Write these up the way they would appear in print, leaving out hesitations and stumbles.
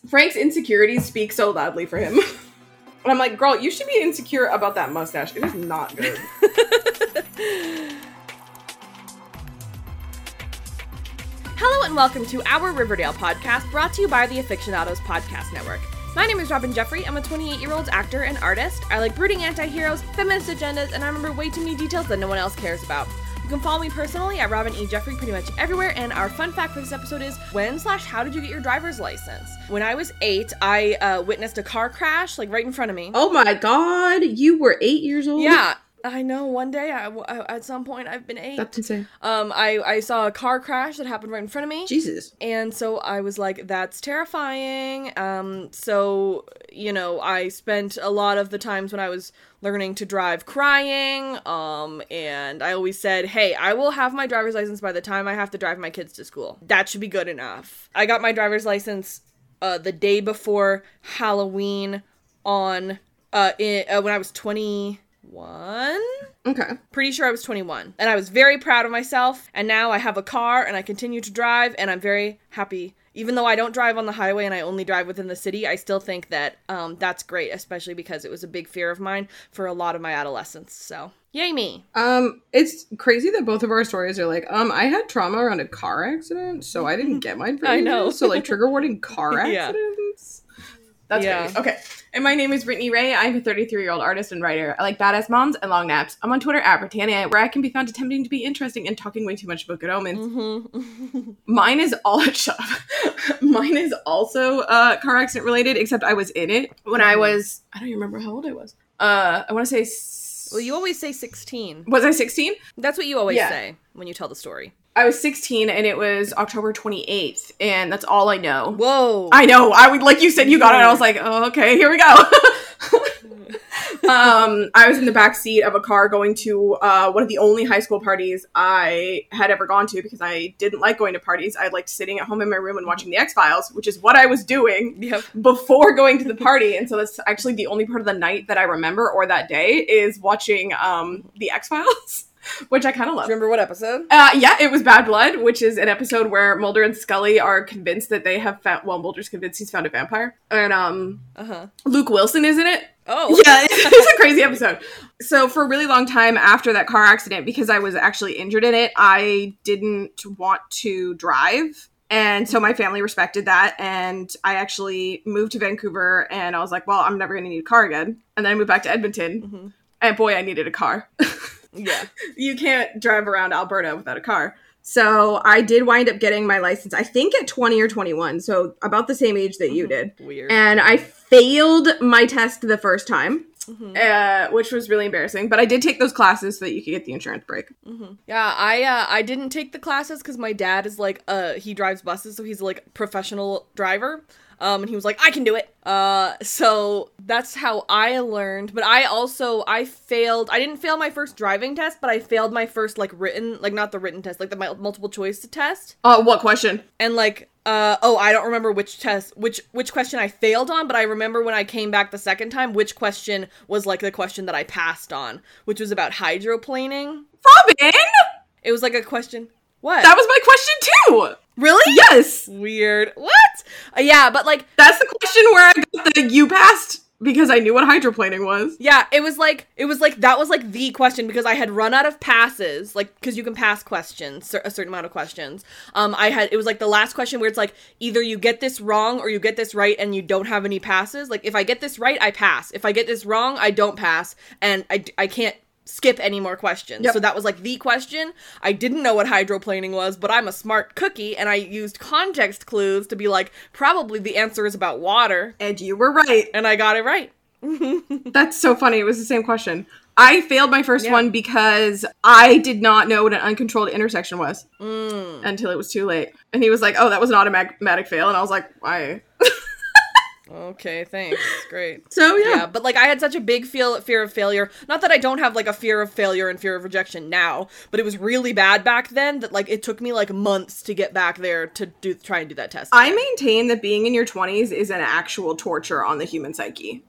Frank's insecurities speak so loudly for him. And I'm like, girl, you should be insecure about that mustache. It is not good. Hello and welcome to our Riverdale podcast, brought to you by the Afictionados Podcast Network. My name is Robin Jeffrey. I'm a 28-year-old actor and artist. I like brooding anti-heroes, feminist agendas, and I remember way too many details that no one else cares about. You can follow me personally at Robin E. Jeffrey pretty much everywhere, and our fun fact for this episode is, how did you get your driver's license? When I was 8, I witnessed a car crash, like, right in front of me. Oh my god, you were 8 years old? Yeah. I know, one day, at some point, I've been 8. That's insane. I saw a car crash that happened right in front of me. Jesus. And so I was like, that's terrifying. So, you know, I spent a lot of the times when I was learning to drive crying, and I always said, hey, I will have my driver's license by the time I have to drive my kids to school. That should be good enough. I got my driver's license the day before Halloween when I was 21. Okay. Pretty sure I was 21. And I was very proud of myself. And now I have a car and I continue to drive and I'm very happy. Even though I don't drive on the highway and I only drive within the city, I still think that that's great, especially because it was a big fear of mine for a lot of my adolescence. So, yay me. It's crazy that both of our stories are like, I had trauma around a car accident, so I didn't get mine for I ages. know. So, like, trigger warning car accidents? That's crazy. Okay. And my name is Brittany Ray. I'm a 33-year-old artist and writer. I like badass moms and long naps. I'm on Twitter at Britannia, where I can be found attempting to be interesting and talking way too much about good omens. Mm-hmm. Mine is Mine is also car accident related, except I was in it when I was, I don't even remember how old I was. I want to say... Well, you always say 16. Was I 16? That's what you always say when you tell the story. I was 16 and it was October 28th, and that's all I know. Whoa. I know. Like you said, you got it. I was like, oh, okay, here we go. I was in the back seat of a car going to one of the only high school parties I had ever gone to, because I didn't like going to parties. I liked sitting at home in my room and watching the X-Files, which is what I was doing before going to the party. And so that's actually the only part of the night that I remember, or that day, is watching the X-Files. Which I kind of love. Remember what episode? Yeah, it was Bad Blood, which is an episode where Mulder and Scully are convinced that they have found... Well, Mulder's convinced he's found a vampire. And, Luke Wilson is in it. Oh. Yeah, it's a crazy episode. So for a really long time after that car accident, because I was actually injured in it, I didn't want to drive. And so my family respected that, and I actually moved to Vancouver, and I was like, well, I'm never going to need a car again. And then I moved back to Edmonton, and boy, I needed a car. Yeah. You can't drive around Alberta without a car. So I did wind up getting my license, I think at 20 or 21, so about the same age that you did. Weird. And I failed my test the first time, which was really embarrassing. But I did take those classes so that you could get the insurance break. Yeah, I didn't take the classes because my dad is like, he drives buses, so he's like a professional driver. And he was like, I can do it. So that's how I learned. But I failed. I didn't fail my first driving test, but I failed my first, like, written, like, not the written test, like the multiple choice test. What question? And, like, I don't remember which question I failed on, but I remember when I came back the second time, which question was, like, the question that I passed on, which was about hydroplaning. Robin! It was, like, a question. What? That was my question, too! Really? Yes! Weird. What? Yeah, but, like... That's the question where I got the you passed, because I knew what hydroplaning was. Yeah, it was like, that was, like, the question, because I had run out of passes, like, because you can pass questions, a certain amount of questions. It was, like, the last question where it's, like, either you get this wrong or you get this right and you don't have any passes. Like, if I get this right, I pass. If I get this wrong, I don't pass, and I can't skip any more questions. Yep. So that was like the question. I didn't know what hydroplaning was, but I'm a smart cookie, and I used context clues to be like, probably the answer is about water. And you were right. And I got it right. That's so funny. It was the same question. I failed my first one because I did not know what an uncontrolled intersection was until it was too late. And he was like, oh, that was an automatic fail. And I was like, why? Okay, thanks. Great. So, yeah. But, like, I had such a big fear of failure. Not that I don't have, like, a fear of failure and fear of rejection now, but it was really bad back then that, like, it took me, like, months to get back there to try and do that test again. I maintain that being in your 20s is an actual torture on the human psyche.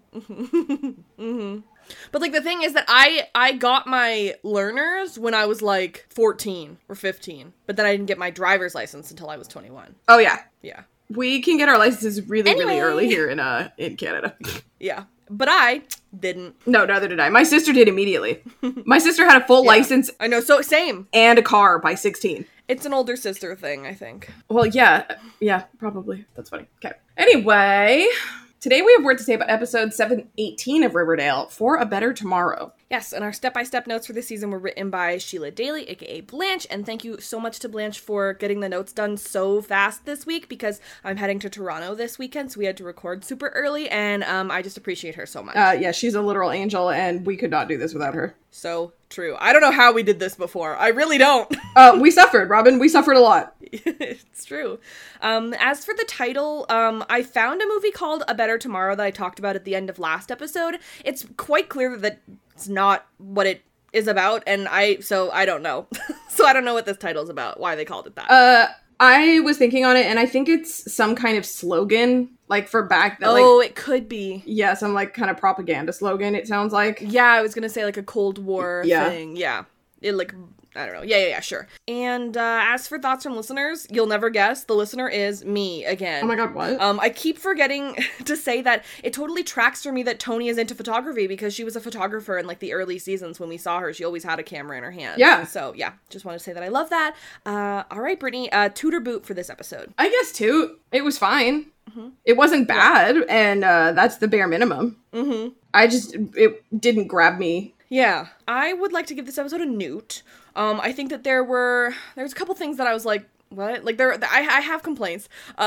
But, like, the thing is that I got my learners when I was, like, 14 or 15. But then I didn't get my driver's license until I was 21. Oh, yeah. Yeah. We can get our licenses really early here in Canada. Yeah. But I didn't. No, neither did I. My sister did immediately. My sister had a full license. I know, so same. And a car by 16. It's an older sister thing, I think. Well, yeah, probably. That's funny. Okay. Anyway, today we have word to say about episode 718 of Riverdale, For a Better Tomorrow. Yes, and our step-by-step notes for this season were written by Sheila Daly, aka Blanche, and thank you so much to Blanche for getting the notes done so fast this week, because I'm heading to Toronto this weekend, so we had to record super early, and I just appreciate her so much. Yeah, she's a literal angel, and we could not do this without her. So true. I don't know how we did this before. I really don't. We suffered, Robin. We suffered a lot. It's true. As for the title, I found a movie called A Better Tomorrow that I talked about at the end of last episode. It's quite clear that it's not what it is about, and I don't know. So I don't know what this title's about, why they called it that. I was thinking on it, and I think it's some kind of slogan, like, for back... that. It could be. Yeah, some, like, kind of propaganda slogan, it sounds like. Yeah, I was gonna say, like, a Cold War thing. Yeah. It, like... I don't know. Yeah, sure. And as for thoughts from listeners, you'll never guess. The listener is me again. Oh my god, what? I keep forgetting to say that it totally tracks for me that Tony is into photography because she was a photographer in, like, the early seasons when we saw her. She always had a camera in her hand. Yeah. So, yeah. Just want to say that I love that. All right, Brittany. Toot or boot for this episode? I guess toot. It was fine. Mm-hmm. It wasn't bad, and that's the bare minimum. Mm-hmm. It didn't grab me. Yeah. I would like to give this episode a newt. I think that there's a couple things that I was like, what? Like, I have complaints.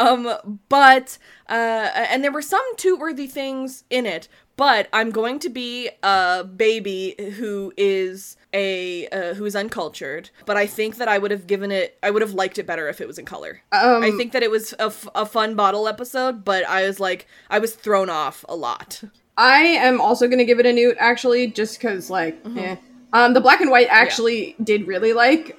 But and there were some toot-worthy things in it, but I'm going to be a baby who is uncultured, but I think that I would have liked it better if it was in color. I think that it was a fun bottle episode, but I was thrown off a lot. I am also going to give it a newt, actually, just because, like, the black and white actually did really like,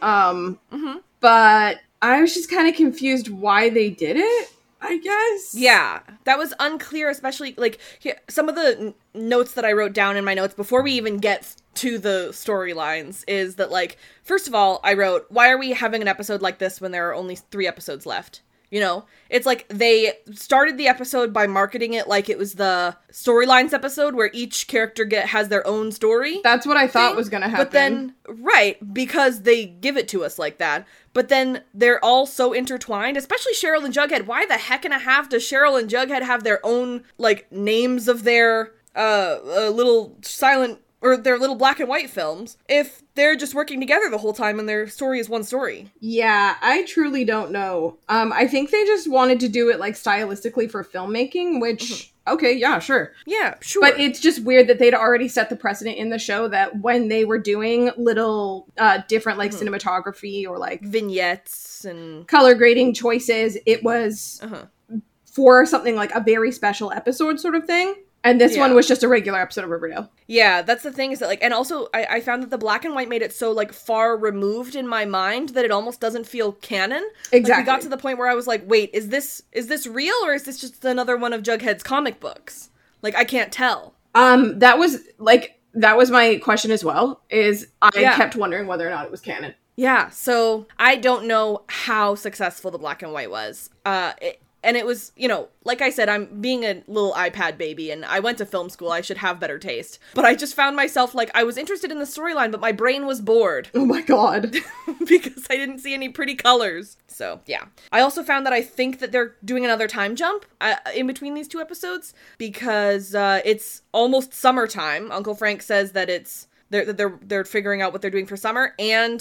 but I was just kind of confused why they did it, I guess. Yeah, that was unclear, especially, like, some of the notes that I wrote down in my notes before we even get to the storylines is that, like, first of all, I wrote, why are we having an episode like this when there are only 3 episodes left? You know, it's like they started the episode by marketing it like it was the storylines episode where each character has their own story. That's what I thought was going to happen. But then, right, because they give it to us like that. But then they're all so intertwined, especially Cheryl and Jughead. Why the heck and a half does Cheryl and Jughead have their own, like, names of their little silent... or their little black and white films, if they're just working together the whole time and their story is one story? Yeah, I truly don't know. I think they just wanted to do it, like, stylistically for filmmaking, which, okay, yeah, sure. Yeah, sure. But it's just weird that they'd already set the precedent in the show that when they were doing little different, like, cinematography or, like... vignettes and... color grading choices, it was for something like a very special episode sort of thing. And this one was just a regular episode of Riverdale. Yeah, that's the thing is that, like, and also I found that the black and white made it so, like, far removed in my mind that it almost doesn't feel canon. Exactly. Like, we got to the point where I was like, wait, is this real or is this just another one of Jughead's comic books? Like, I can't tell. That was my question as well, is I kept wondering whether or not it was canon. Yeah, so I don't know how successful the black and white was. And it was, you know, like I said, I'm being a little iPad baby and I went to film school. I should have better taste. But I just found myself, like, I was interested in the storyline, but my brain was bored. Oh my god. Because I didn't see any pretty colors. So, yeah. I also found that I think that they're doing another time jump in between these 2 episodes because it's almost summertime. Uncle Frank says that they're figuring out what they're doing for summer, and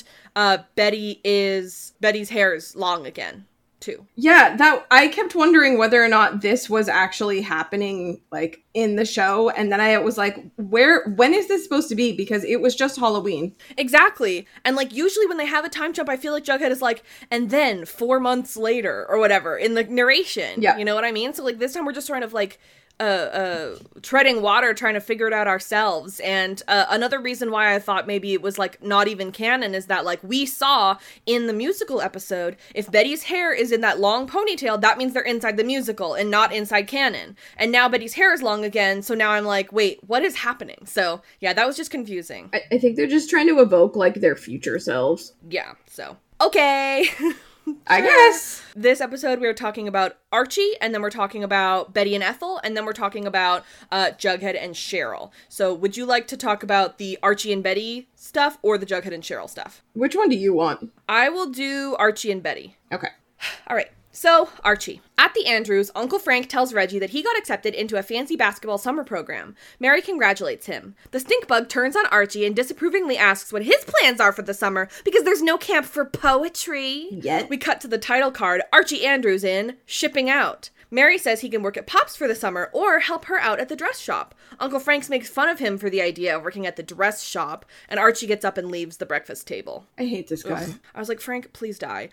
Betty's hair is long again. Too. Yeah, that I kept wondering whether or not this was actually happening, like, in the show, and then I was like, when is this supposed to be? Because it was just Halloween. Exactly. And, like, usually when they have a time jump, I feel like Jughead is like, and then 4 months later, or whatever, in the narration. Yeah. You know what I mean? So, like, this time we're just sort of, like, treading water, trying to figure it out ourselves. And another reason why I thought maybe it was, like, not even canon is that, like, we saw in the musical episode, if Betty's hair is in that long ponytail, that means they're inside the musical and not inside canon. And now Betty's hair is long again, so now I'm like, wait, what is happening? So, yeah, that was just confusing. I think they're just trying to evoke, like, their future selves. Yeah, so. Okay! I guess. This episode, we're talking about Archie, and then we're talking about Betty and Ethel, and then we're talking about Jughead and Cheryl. So would you like to talk about the Archie and Betty stuff or the Jughead and Cheryl stuff? Which one do you want? I will do Archie and Betty. Okay. All right. So, Archie. At the Andrews, Uncle Frank tells Reggie that he got accepted into a fancy basketball summer program. Mary congratulates him. The stink bug turns on Archie and disapprovingly asks what his plans are for the summer because there's no camp for poetry. Yet. We cut to the title card, Archie Andrews in Shipping Out. Mary says he can work at Pop's for the summer or help her out at the dress shop. Uncle Frank makes fun of him for the idea of working at the dress shop, and Archie gets up and leaves the breakfast table. I hate this guy. Ugh. I was like, Frank, please die.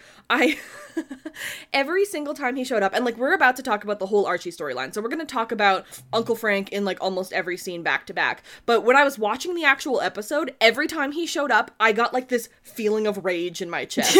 Every single time he showed up, and like, we're about to talk about the whole Archie storyline, so we're going to talk about Uncle Frank in like almost every scene back to back. But when I was watching the actual episode, every time he showed up, I got like this feeling of rage in my chest.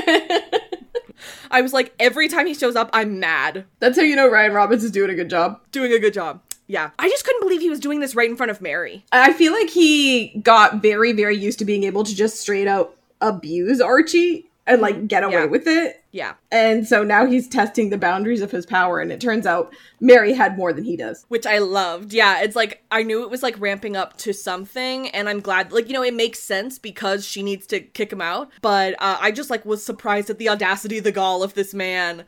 I was like, every time he shows up, I'm mad. That's how you know Ryan Robbins is doing a good job. Doing a good job. Yeah. I just couldn't believe he was doing this right in front of Mary. I feel like he got very, very used to being able to just straight out abuse Archie and like get away with it. Yeah. And so now he's testing the boundaries of his power, and it turns out Mary had more than he does. Which I loved. Yeah, it's like, I knew it was like ramping up to something, and I'm glad, like, you know, it makes sense because she needs to kick him out, but I just like was surprised at the audacity, the gall of this man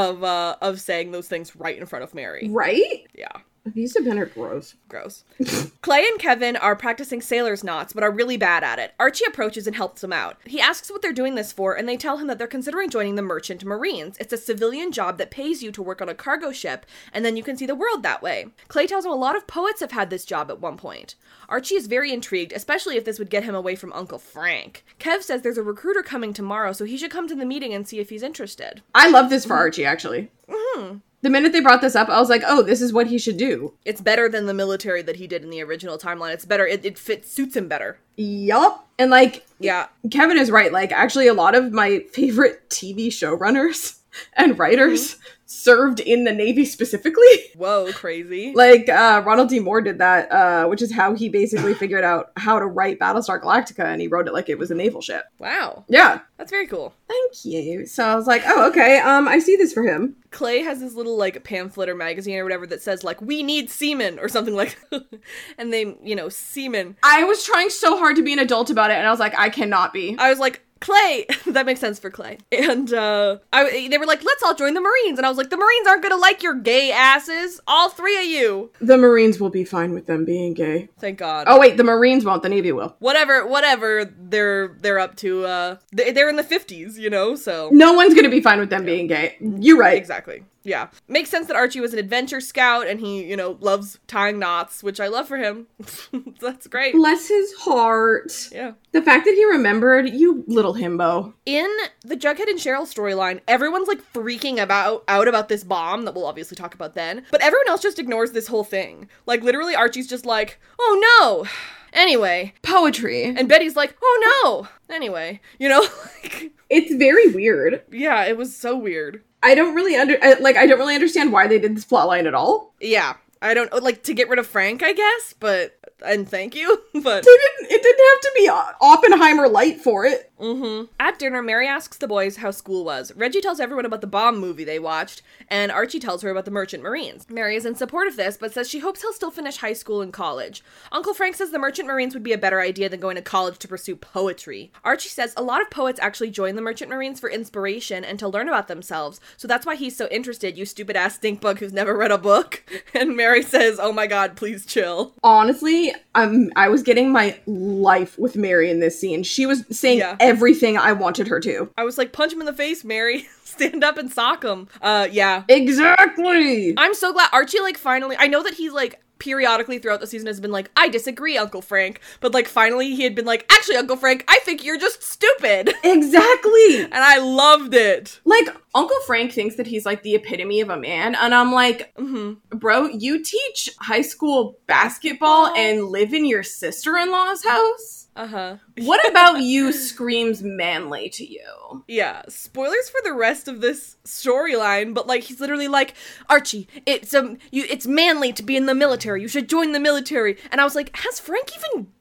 of saying those things right in front of Mary. Right? Yeah. These have been gross. Gross. Clay and Kevin are practicing sailor's knots, but are really bad at it. Archie approaches and helps them out. He asks what they're doing this for, and they tell him that they're considering joining the Merchant Marines. It's a civilian job that pays you to work on a cargo ship, and then you can see the world that way. Clay tells him a lot of poets have had this job at one point. Archie is very intrigued, especially if this would get him away from Uncle Frank. Kev says there's a recruiter coming tomorrow, so he should come to the meeting and see if he's interested. I love this for Archie, actually. Mm-hmm. The minute they brought this up, I was like, oh, this is what he should do. It's better than the military that he did in the original timeline. It's better. It suits him better. Yup. And like, yeah, Kevin is right. Like, actually, a lot of my favorite TV showrunners and writers served in the Navy specifically. Whoa, crazy. Like, Ronald D. Moore did that, which is how he basically figured out how to write Battlestar Galactica, and he wrote it like it was a naval ship. Wow. Yeah. That's very cool. Thank you. So I was like, oh, okay, I see this for him. Clay has this little, like, pamphlet or magazine or whatever that says, like, we need seamen or something like and they, you know, seamen. I was trying so hard to be an adult about it, and I was like, I cannot be. I was like, Clay! That makes sense for Clay. And, they were like, let's all join the Marines. And I was like, the Marines aren't gonna like your gay asses. All three of you. The Marines will be fine with them being gay. Thank God. Oh, wait, the Marines won't. The Navy will. Whatever they're up to, they're in the 50s, you know, so. No one's gonna be fine with them being gay. You're right. Exactly. Yeah. Makes sense that Archie was an adventure scout and he, you know, loves tying knots, which I love for him. That's great. Bless his heart. Yeah. The fact that he remembered, you little himbo. In the Jughead and Cheryl storyline, everyone's like freaking out about this bomb that we'll obviously talk about then, but everyone else just ignores this whole thing. Like, literally, Archie's just like, oh no! Anyway. Poetry. And Betty's like, oh no! Anyway. You know? It's very weird. Yeah, it was so weird. I don't really understand why they did this plotline at all. Yeah. I don't, like, to get rid of Frank, I guess, and thank you, but... It didn't have to be Oppenheimer light for it. Mm-hmm. At dinner, Mary asks the boys how school was. Reggie tells everyone about the bomb movie they watched, and Archie tells her about the Merchant Marines. Mary is in support of this, but says she hopes he'll still finish high school and college. Uncle Frank says the Merchant Marines would be a better idea than going to college to pursue poetry. Archie says a lot of poets actually join the Merchant Marines for inspiration and to learn about themselves, so that's why he's so interested, you stupid-ass stinkbug who's never read a book. And Mary says, oh my god, please chill. Honestly, I was getting my life with Mary in this scene. She was saying everything I wanted her to. I was like, punch him in the face, Mary. Stand up and sock him. Yeah. Exactly! I'm so glad Archie, like, finally, I know that he's, like, periodically throughout the season has been like, I disagree, Uncle Frank. But, like, finally he had been like, actually, Uncle Frank, I think you're just stupid. Exactly! And I loved it. Like, Uncle Frank thinks that he's, like, the epitome of a man. And I'm like, bro, you teach high school basketball and live in your sister-in-law's house? Uh-huh. What about you screams manly to you? Yeah, spoilers for the rest of this storyline, but, like, he's literally like, Archie, it's manly to be in the military. You should join the military. And I was like, has Frank even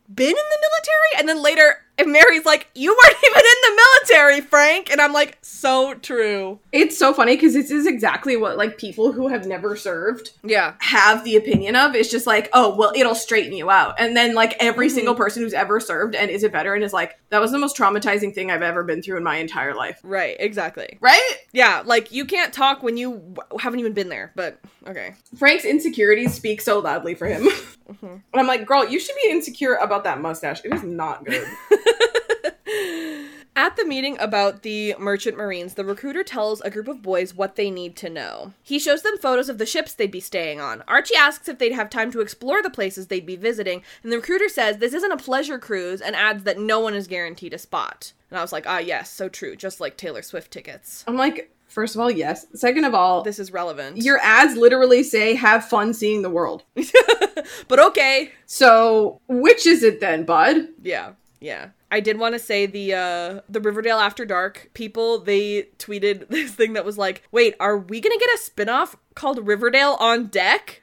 been in the military? And then later, and Mary's like, you weren't even in the military, Frank. And I'm like, so true. It's so funny because this is exactly what like people who have never served have the opinion of. It's just like, oh, well, it'll straighten you out. And then like every single person who's ever served and is a veteran is like, that was the most traumatizing thing I've ever been through in my entire life. Right, exactly. Right? Yeah, like you can't talk when you haven't even been there, but okay. Frank's insecurities speak so loudly for him. And I'm like, girl, you should be insecure about that mustache. It is not good. At the meeting about the Merchant Marines, the recruiter tells a group of boys what they need to know. He shows them photos of the ships they'd be staying on. Archie asks if they'd have time to explore the places they'd be visiting, and the recruiter says this isn't a pleasure cruise and adds that no one is guaranteed a spot. And I was like, yes, so true, just like Taylor Swift tickets. I'm like, first of all, yes. Second of all, this is relevant. Your ads literally say, have fun seeing the world. But okay. So, which is it then, bud? Yeah. I did want to say the Riverdale After Dark people, they tweeted this thing that was like, wait, are we gonna get a spinoff called Riverdale on Deck?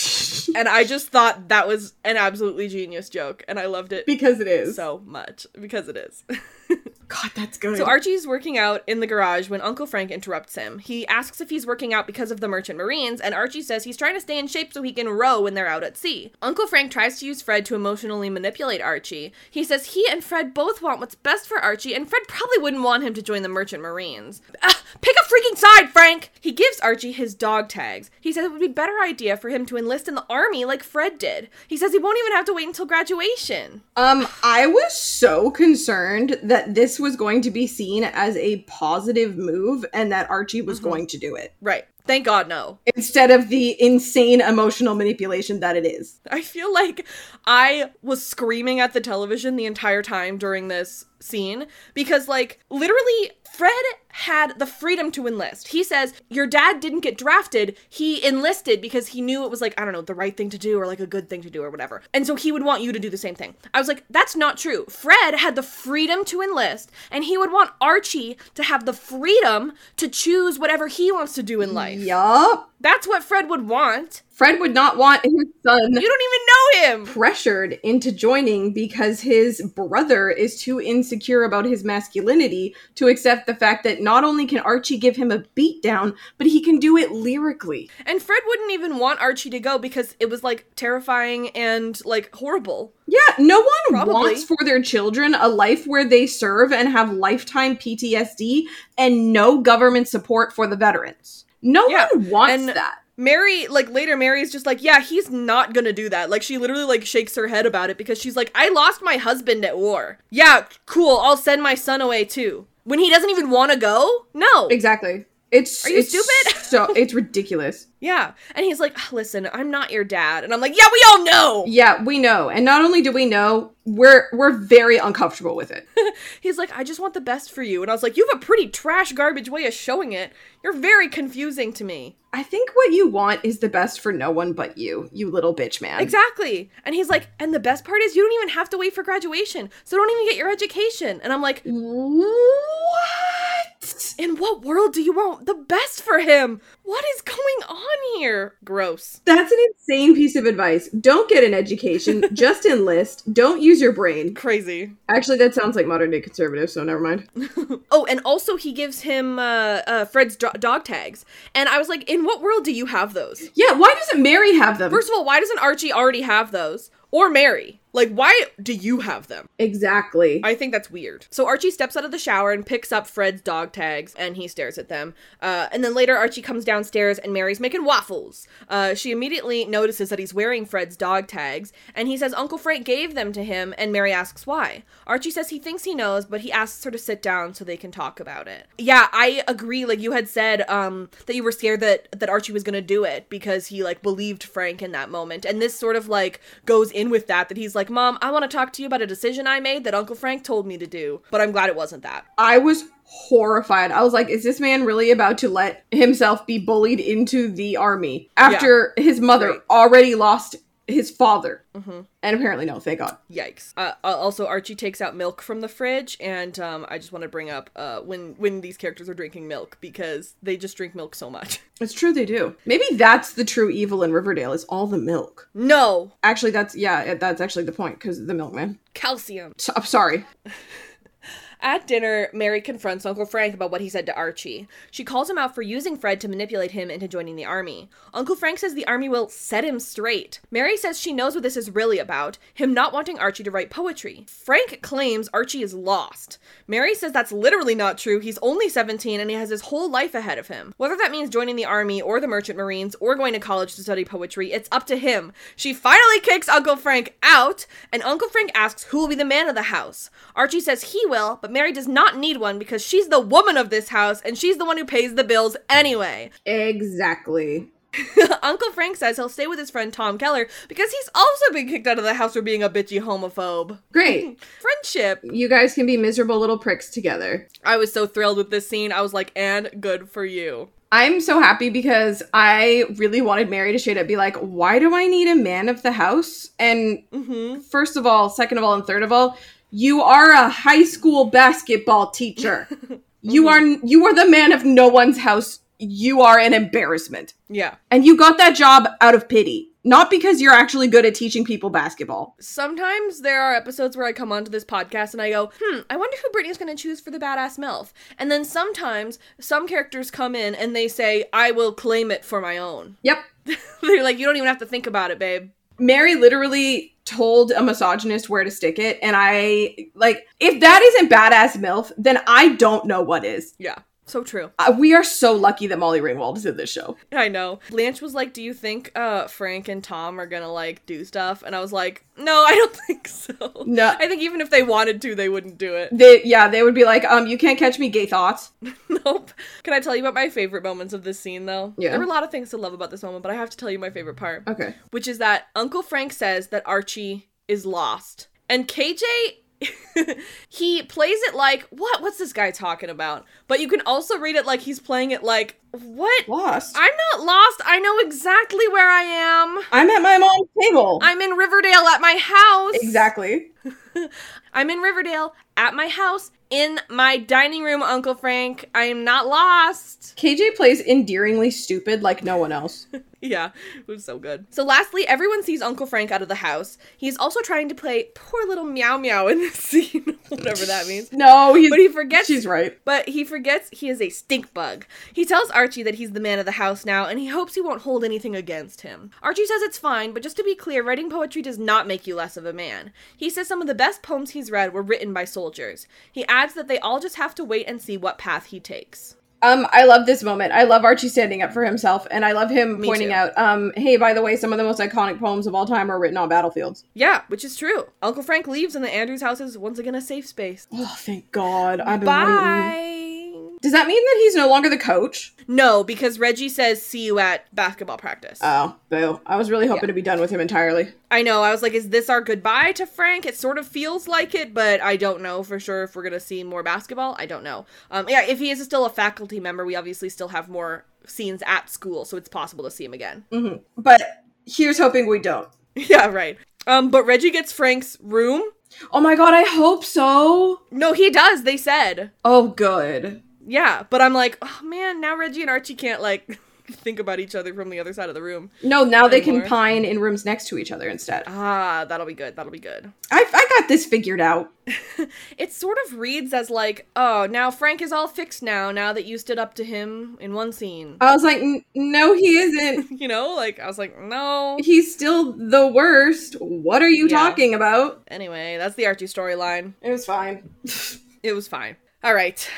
And I just thought that was an absolutely genius joke, and I loved it. Because it is. So much. Because it is. God, that's good. So Archie's working out in the garage when Uncle Frank interrupts him. He asks if he's working out because of the Merchant Marines, and Archie says he's trying to stay in shape so he can row when they're out at sea. Uncle Frank tries to use Fred to emotionally manipulate Archie. He says he and Fred both want what's best for Archie, and Fred probably wouldn't want him to join the Merchant Marines. Pick a freaking side, Frank! He gives Archie his dog tags. He says it would be a better idea for him to enlist in the army like Fred did. He says he won't even have to wait until graduation. I was so concerned that this was going to be seen as a positive move and that Archie was going to do it. Right. Thank God, no. Instead of the insane emotional manipulation that it is. I feel like I was screaming at the television the entire time during this scene because, like, literally Fred had the freedom to enlist. He says, your dad didn't get drafted. He enlisted because he knew it was, like, I don't know, the right thing to do or, like, a good thing to do or whatever. And so he would want you to do the same thing. I was like, that's not true. Fred had the freedom to enlist, and he would want Archie to have the freedom to choose whatever he wants to do in life. Yup. That's what Fred would want. Fred would not want his son... You don't even know him! ...pressured into joining because his brother is too insecure about his masculinity to accept the fact that not only can Archie give him a beatdown, but he can do it lyrically. And Fred wouldn't even want Archie to go because it was, like, terrifying and, like, horrible. Yeah, no one wants for their children a life where they serve and have lifetime PTSD and no government support for the veterans. No one wants that. Mary, like, later, Mary's just like, yeah, he's not gonna do that. Like, she literally, like, shakes her head about it because she's like, I lost my husband at war. Yeah, cool, I'll send my son away, too. When he doesn't even want to go? No. Exactly. Are you stupid? So it's ridiculous. Yeah. And he's like, listen, I'm not your dad. And I'm like, yeah, we all know. Yeah, we know. And not only do we know, we're very uncomfortable with it. He's like, I just want the best for you. And I was like, you have a pretty trash garbage way of showing it. You're very confusing to me. I think what you want is the best for no one but you little bitch man. Exactly. And he's like, and the best part is you don't even have to wait for graduation. So don't even get your education. And I'm like, what? In what world do you want the best for him? What is going on here? Gross. That's an insane piece of advice. Don't get an education. Just enlist. Don't use your brain. Crazy. Actually, that sounds like modern day conservative, so never mind. Oh, and also he gives him Fred's dog tags. And I was like, in what world do you have those? Yeah, why doesn't Mary have them? First of all, why doesn't Archie already have those? Or Mary? Like, why do you have them? Exactly. I think that's weird. So Archie steps out of the shower and picks up Fred's dog tags, and he stares at them. And then later, Archie comes downstairs, and Mary's making waffles. She immediately notices that he's wearing Fred's dog tags, and he says Uncle Frank gave them to him, and Mary asks why. Archie says he thinks he knows, but he asks her to sit down so they can talk about it. Yeah, I agree. Like, you had said that you were scared that Archie was gonna do it because he, like, believed Frank in that moment. And this sort of, like, goes in with that he's like, Mom, I want to talk to you about a decision I made that Uncle Frank told me to do, but I'm glad it wasn't that. I was horrified. I was like, is this man really about to let himself be bullied into the army after his mother already lost his father. Mm-hmm. And apparently no, thank God. Yikes. Also, Archie takes out milk from the fridge, and I just want to bring up when these characters are drinking milk, because they just drink milk so much. It's true, they do. Maybe that's the true evil in Riverdale, is all the milk. No! Actually, that's actually the point, because of the milkman. Calcium. I'm sorry. At dinner, Mary confronts Uncle Frank about what he said to Archie. She calls him out for using Fred to manipulate him into joining the army. Uncle Frank says the army will set him straight. Mary says she knows what this is really about, him not wanting Archie to write poetry. Frank claims Archie is lost. Mary says that's literally not true, he's only 17 and he has his whole life ahead of him. Whether that means joining the army or the Merchant Marines or going to college to study poetry, it's up to him. She finally kicks Uncle Frank out, and Uncle Frank asks who will be the man of the house. Archie says he will, but Mary does not need one because she's the woman of this house and she's the one who pays the bills anyway. Exactly. Uncle Frank says he'll stay with his friend Tom Keller because he's also been kicked out of the house for being a bitchy homophobe. Great. Friendship. You guys can be miserable little pricks together. I was so thrilled with this scene. I was like, and good for you. I'm so happy because I really wanted Mary to straight up be like, why do I need a man of the house? And first of all, second of all, and third of all, you are a high school basketball teacher. You are the man of no one's house. You are an embarrassment. Yeah. And you got that job out of pity. Not because you're actually good at teaching people basketball. Sometimes there are episodes where I come onto this podcast and I go, I wonder who Brittany's going to choose for the badass MILF. And then sometimes some characters come in and they say, I will claim it for my own. Yep. They're like, you don't even have to think about it, babe. Mary literally told a misogynist where to stick it, and if that isn't badass MILF, then I don't know what is. Yeah. So true. We are so lucky that Molly Ringwald is in this show. I know. Blanche was like, do you think Frank and Tom are gonna, like, do stuff? And I was like, no, I don't think so. No. I think even if they wanted to, they wouldn't do it. They would be like, you can't catch me, gay thoughts. Nope. Can I tell you about my favorite moments of this scene, though? Yeah. There were a lot of things to love about this moment, but I have to tell you my favorite part. Okay. Which is that Uncle Frank says that Archie is lost. And KJ... he plays it like, what's this guy talking about? But you can also read it like he's playing it like, what? Lost? I'm not lost. I know exactly where I am. I'm at my mom's table. I'm in Riverdale at my house. Exactly. I'm in Riverdale at my house in my dining room, Uncle Frank. I am not lost. KJ plays endearingly stupid like no one else. Yeah, it was so good. So lastly, everyone sees Uncle Frank out of the house. He's also trying to play poor little Meow Meow in this scene, whatever that means. No, but he forgets. She's right. But he forgets he is a stink bug. He tells Archie that he's the man of the house now, and he hopes he won't hold anything against him. Archie says it's fine, but just to be clear, writing poetry does not make you less of a man. He says some of the best poems he's read were written by soldiers. He adds that they all just have to wait and see what path he takes. I love this moment. I love Archie standing up for himself, and I love him pointing out, hey, by the way, some of the most iconic poems of all time are written on battlefields. Yeah, which is true. Uncle Frank leaves, and the Andrews house is once again a safe space. Oh, thank God. I've been Bye! waiting. Does that mean that he's no longer the coach? No, because Reggie says, see you at basketball practice. Oh, boo. I was really hoping to be done with him entirely. I know. I was like, is this our goodbye to Frank? It sort of feels like it, but I don't know for sure if we're going to see more basketball. I don't know. Yeah, if he is still a faculty member, we obviously still have more scenes at school, so it's possible to see him again. Mm-hmm. But here's hoping we don't. Yeah, right. But Reggie gets Frank's room. Oh my God, I hope so. No, he does, they said. Oh, good. Yeah, but I'm like, oh man, now Reggie and Archie can't, like, think about each other from the other side of the room. No, now they can pine in rooms next to each other instead. Ah, that'll be good. That'll be good. I got this figured out. It sort of reads as like, oh, now Frank is all fixed now that you stood up to him in one scene. I was like, no, he isn't. You know, like, I was like, no. He's still the worst. What are you talking about? Anyway, that's the Archie storyline. It was fine. It was fine. All right,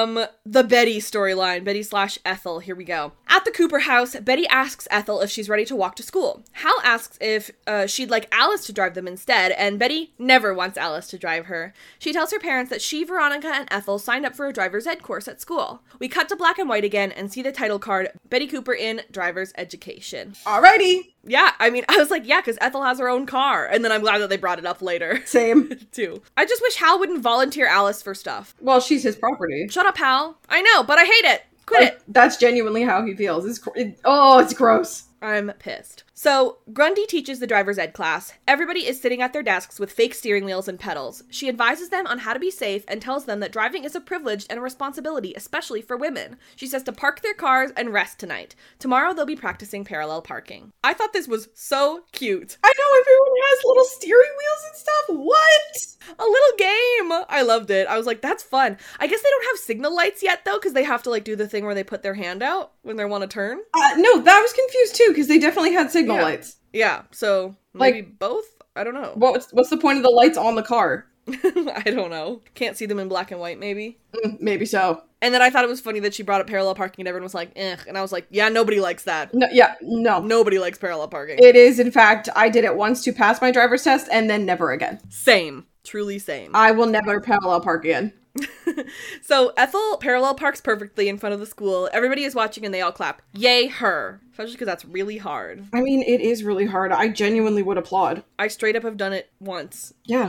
the Betty storyline, Betty/Ethel, here we go. At the Cooper house, Betty asks Ethel if she's ready to walk to school. Hal asks if she'd like Alice to drive them instead, and Betty never wants Alice to drive her. She tells her parents that she, Veronica, and Ethel signed up for a driver's ed course at school. We cut to black and white again and see the title card, Betty Cooper in Driver's Education. Alrighty. Yeah, I mean, I was like, yeah, because Ethel has her own car. And then I'm glad that they brought it up later. Same. Too. I just wish Hal wouldn't volunteer Alice for stuff. Well, she's his property. Shut up, Hal. I know, but I hate it. Quit it. That's genuinely how he feels. It's gross. I'm pissed. So, Grundy teaches the driver's ed class. Everybody is sitting at their desks with fake steering wheels and pedals. She advises them on how to be safe and tells them that driving is a privilege and a responsibility, especially for women. She says to park their cars and rest tonight. Tomorrow they'll be practicing parallel parking. I thought this was so cute. I know everyone has little steering wheels and stuff. What? A little game. I loved it. I was like, that's fun. I guess they don't have signal lights yet, though, because they have to, like, do the thing where they put their hand out when they want to turn. No, that was confused, too, because they definitely had signal lights. Yeah, so maybe both? I don't know. What's the point of the lights on the car? I don't know. Can't see them in black and white, maybe? Maybe so. And then I thought it was funny that she brought up parallel parking and everyone was like, eh. And I was like, yeah, nobody likes that. No. Nobody likes parallel parking. It is, in fact, I did it once to pass my driver's test and then never again. Same. Truly same. I will never parallel park again. So Ethel parallel parks perfectly in front of the school. Everybody is watching and they all clap. Yay her. Especially because that's really hard. I mean, it is really hard. I genuinely would applaud. I straight up have done it once. Yeah.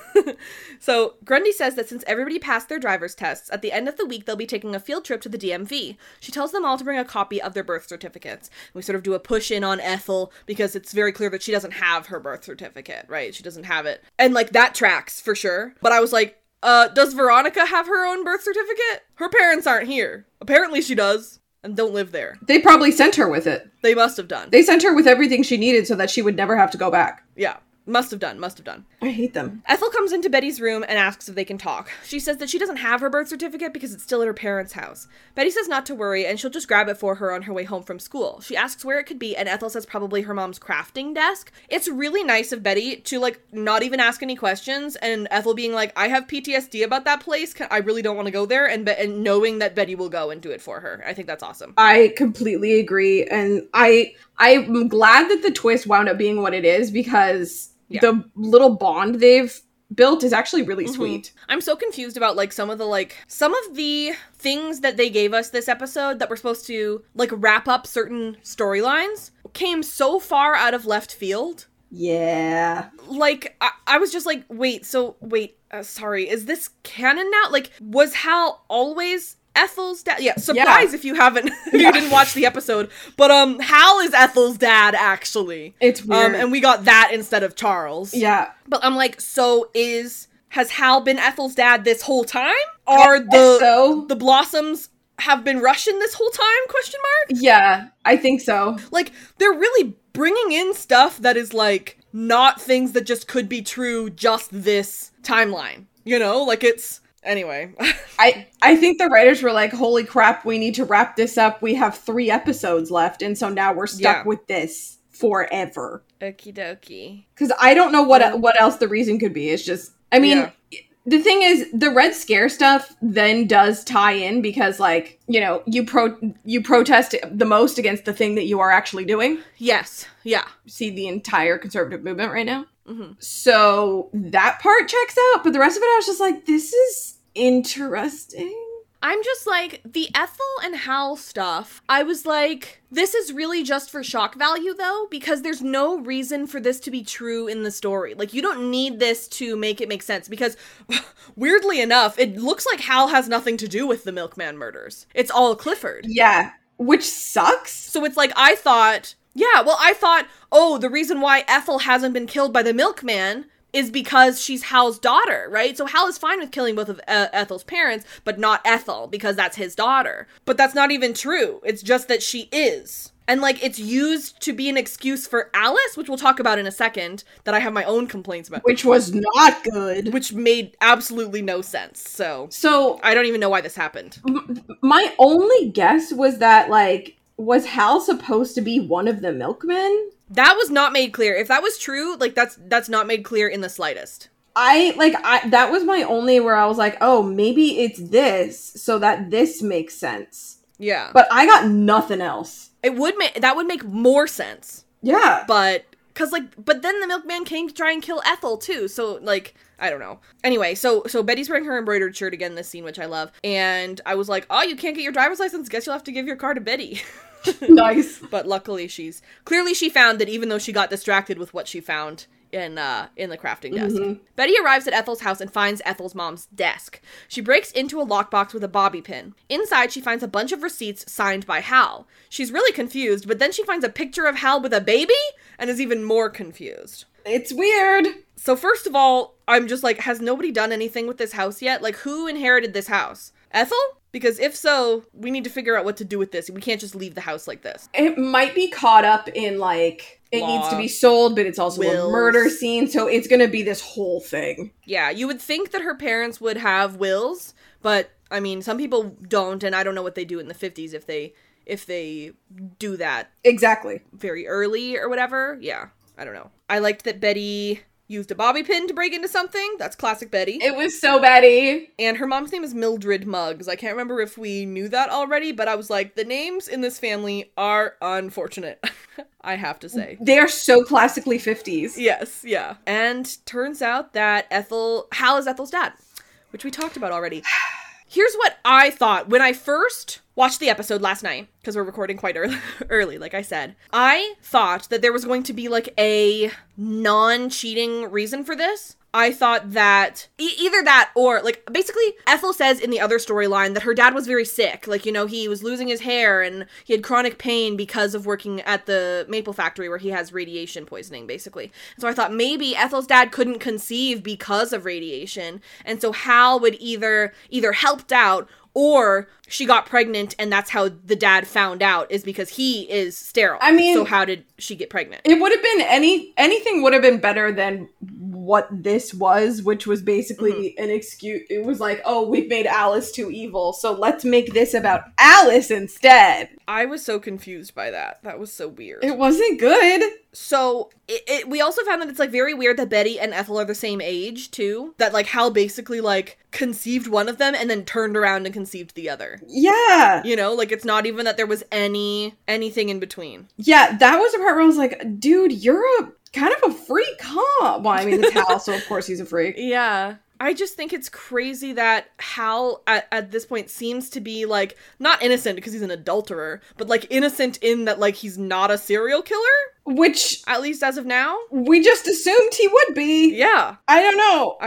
So Grundy says that since everybody passed their driver's tests, at the end of the week they'll be taking a field trip to the DMV. She tells them all to bring a copy of their birth certificates. We sort of do a push in on Ethel because it's very clear that she doesn't have her birth certificate, right? She doesn't have it. And like that tracks for sure. But I was like, does Veronica have her own birth certificate? Her parents aren't here. Apparently she does, and don't live there. They probably sent her with it. They must have done. They sent her with everything she needed so that she would never have to go back. Yeah. Must have done. I hate them. Ethel comes into Betty's room and asks if they can talk. She says that she doesn't have her birth certificate because it's still at her parents' house. Betty says not to worry and she'll just grab it for her on her way home from school. She asks where it could be and Ethel says probably her mom's crafting desk. It's really nice of Betty to like not even ask any questions and Ethel being like, I have PTSD about that place. I really don't want to go there. And knowing that Betty will go and do it for her. I think that's awesome. I completely agree. And I'm glad that the twist wound up being what it is because the little bond they've built is actually really sweet. I'm so confused about like some of the things that they gave us this episode that were supposed to like wrap up certain storylines came so far out of left field. Yeah. Like, I was just like, sorry, is this canon now? Like, was Hal always Ethel's dad? Yeah, surprise if you haven't, if you didn't watch the episode. But, Hal is Ethel's dad, actually. It's weird. And we got that instead of Charles. Yeah. But I'm like, has Hal been Ethel's dad this whole time? Or the Blossoms have been Russian this whole time, ? Yeah, I think so. Like, they're really bringing in stuff that is, like, not things that just could be true just this timeline. You know? Like, it's... Anyway. I think the writers were like, holy crap, we need to wrap this up. We have 3 episodes left, and so now we're stuck with this forever. Okie dokie. Because I don't know what else the reason could be. It's just... I mean... The thing is, the Red Scare stuff then does tie in because, like, you know, you protest the most against the thing that you are actually doing. Yes. Yeah. See the entire conservative movement right now. Mm-hmm. So that part checks out, but the rest of it, I was just like, this is interesting. I'm just like, the Ethel and Hal stuff, I was like, this is really just for shock value, though, because there's no reason for this to be true in the story. Like, you don't need this to make it make sense, because, weirdly enough, it looks like Hal has nothing to do with the Milkman murders. It's all Clifford. Yeah, which sucks. So it's like, I thought, oh, the reason why Ethel hasn't been killed by the Milkman is because she's Hal's daughter, right? So Hal is fine with killing both of Ethel's parents, but not Ethel, because that's his daughter. But that's not even true. It's just that she is. And, like, it's used to be an excuse for Alice, which we'll talk about in a second, that I have my own complaints about. Which was not good. Which made absolutely no sense, so I don't even know why this happened. My only guess was that, like, was Hal supposed to be one of the milkmen? That was not made clear. If that was true, like, that's not made clear in the slightest. That was my only where I was like, oh, maybe it's this, so that this makes sense. Yeah. But I got nothing else. That would make more sense. Yeah. But then the Milkman came to try and kill Ethel, too, so, like, I don't know. Anyway, so Betty's wearing her embroidered shirt again this scene, which I love, and I was like, oh, you can't get your driver's license? Guess you'll have to give your car to Betty. Nice. But luckily she found that even though she got distracted with what she found, in the crafting desk. Betty arrives at Ethel's house and finds Ethel's mom's desk. She breaks into a lockbox with a bobby pin. Inside, she finds a bunch of receipts signed by Hal. She's really confused, but then she finds a picture of Hal with a baby and is even more confused. It's weird. So first of all, I'm just like, has nobody done anything with this house yet? Like, who inherited this house? Ethel? Because if so, we need to figure out what to do with this. We can't just leave the house like this. It might be caught up in, like, it Law, needs to be sold, but it's also wills. a murder scene, so it's gonna be this whole thing. Yeah, you would think that her parents would have wills, but, I mean, some people don't, and I don't know what they do in the 50s if they do that. Exactly. Very early or whatever. Yeah, I don't know. I liked that Betty used a bobby pin to break into something. That's classic Betty. It was so Betty. And her mom's name is Mildred Muggs. I can't remember if we knew that already, but I was like, the names in this family are unfortunate. I have to say. They are so classically 50s. Yes, yeah. And turns out that Hal is Ethel's dad, which we talked about already. Here's what I thought when I first watched the episode last night, because we're recording quite early, like I said. I thought that there was going to be, like, a non-cheating reason for this. I thought that either that or, like, basically Ethel says in the other storyline that her dad was very sick. Like, you know, he was losing his hair and he had chronic pain because of working at the maple factory where he has radiation poisoning, basically. So I thought maybe Ethel's dad couldn't conceive because of radiation. And so Hal would either helped out or she got pregnant and that's how the dad found out, is because he is sterile. I mean, so how did she get pregnant? It would have been anything would have been better than what this was, which was basically an excuse. It was like, oh, we've made Alice too evil, so let's make this about Alice instead. I was so confused by that. That was so weird. It wasn't good. So, we also found that it's, like, very weird that Betty and Ethel are the same age, too. That, like, Hal basically, like, conceived one of them and then turned around and conceived the other. Yeah. You know, like, it's not even that there was anything in between. Yeah, that was the part where I was like, dude, you're a kind of a freak, huh? Well, I mean, it's Hal, so of course he's a freak. Yeah. I just think it's crazy that Hal, at this point, seems to be, like, not innocent because he's an adulterer, but, like, innocent in that, like, he's not a serial killer? Which, at least as of now, we just assumed he would be. Yeah. I don't know.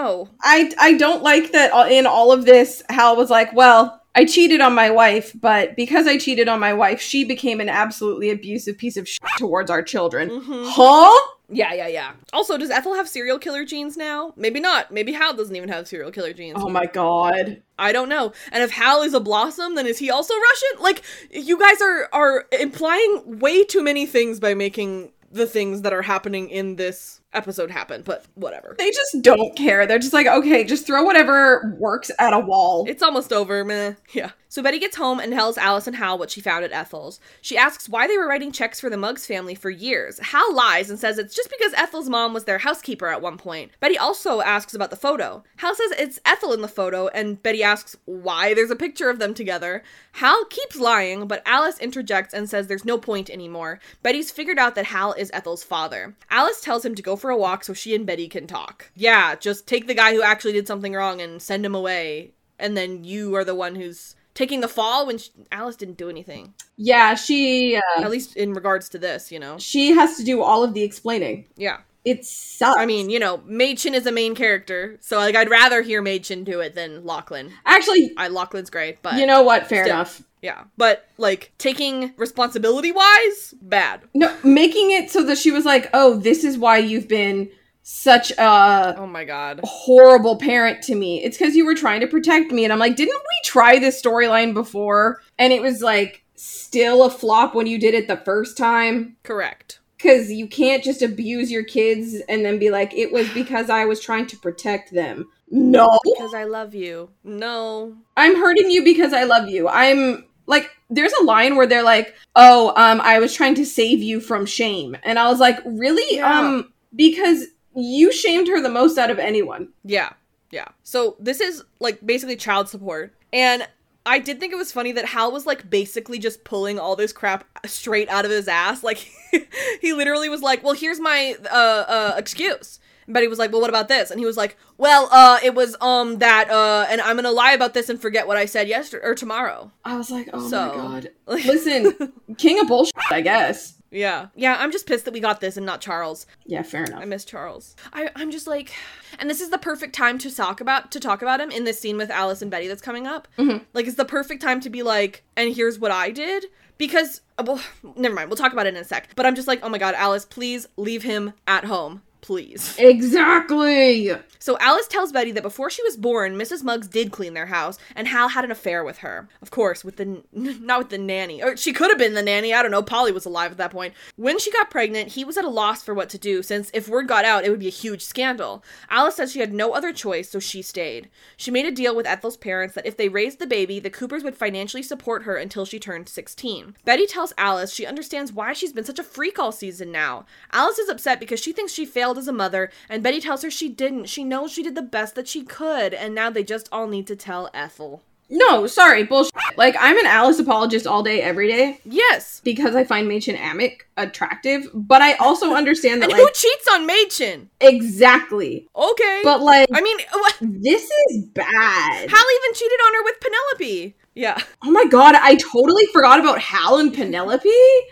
I don't like that in all of this, Hal was like, well, I cheated on my wife, but because I cheated on my wife, she became an absolutely abusive piece of shit towards our children. Huh? Yeah. Also, does Ethel have serial killer genes now? Maybe not. Maybe Hal doesn't even have serial killer genes. Oh my god. I don't know. And if Hal is a Blossom, then is he also Russian? Like, you guys are implying way too many things by making the things that are happening in this episode happen, but whatever. They just don't care. They're just like, okay, just throw whatever works at a wall. It's almost over, meh. Yeah. So Betty gets home and tells Alice and Hal what she found at Ethel's. She asks why they were writing checks for the Muggs family for years. Hal lies and says it's just because Ethel's mom was their housekeeper at one point. Betty also asks about the photo. Hal says it's Ethel in the photo, and Betty asks why there's a picture of them together. Hal keeps lying, but Alice interjects and says there's no point anymore. Betty's figured out that Hal is Ethel's father. Alice tells him to go for a walk so she and Betty can talk. Yeah, just take the guy who actually did something wrong and send him away. And then you are the one who's taking the fall when Alice didn't do anything. Yeah, she... at least in regards to this, you know. She has to do all of the explaining. Yeah. It sucks. I mean, you know, Mädchen is a main character, so, like, I'd rather hear Mädchen do it than Lachlan. Actually... Lachlan's great, but... You know what? Fair enough. Yeah. But, like, taking responsibility-wise, bad. No, making it so that she was like, oh, this is why you've been such a... Oh my god. Horrible parent to me. It's because you were trying to protect me. And I'm like, didn't we try this storyline before? And it was, like, still a flop when you did it the first time? Correct. Because you can't just abuse your kids and then be like, it was because I was trying to protect them. No. Because I love you. No. I'm hurting you because I love you. I'm... Like, there's a line where they're like, oh, I was trying to save you from shame. And I was like, really? Yeah. Because you shamed her the most out of anyone. Yeah. So this is, like, basically child support. And I did think it was funny that Hal was, like, basically just pulling all this crap straight out of his ass. Like, he literally was like, well, here's my, excuse. And Betty was like, well, what about this? And he was like, well, it was, that, and I'm gonna lie about this and forget what I said yesterday, or tomorrow. I was like, oh so, my god. Listen, king of bullshit, I guess. Yeah. Yeah, I'm just pissed that we got this and not Charles. Yeah, fair enough. I miss Charles. I'm just like, and this is the perfect time to talk about him in this scene with Alice and Betty that's coming up. Mm-hmm. Like, it's the perfect time to be like, and here's what I did. Because, well, never mind, we'll talk about it in a sec. But I'm just like, oh my god, Alice, please leave him at home. Please. Exactly! So Alice tells Betty that before she was born, Mrs. Muggs did clean their house, and Hal had an affair with her. Of course, not with the nanny. Or she could have been the nanny, I don't know, Polly was alive at that point. When she got pregnant, he was at a loss for what to do, since if word got out, it would be a huge scandal. Alice said she had no other choice, so she stayed. She made a deal with Ethel's parents that if they raised the baby, the Coopers would financially support her until she turned 16. Betty tells Alice she understands why she's been such a freak all season now. Alice is upset because she thinks she failed as a mother, and Betty tells her she didn't. She knows she did the best that she could, and now they just all need to tell Ethel. No, sorry, bullshit. Like, I'm an Alice apologist all day, every day. Yes. Because I find Machen Amick attractive, but I also understand that, and who cheats on Machen? Exactly. Okay. But, like, I mean, this is bad. Hal even cheated on her with Penelope. Yeah. Oh my god, I totally forgot about Hal and Penelope.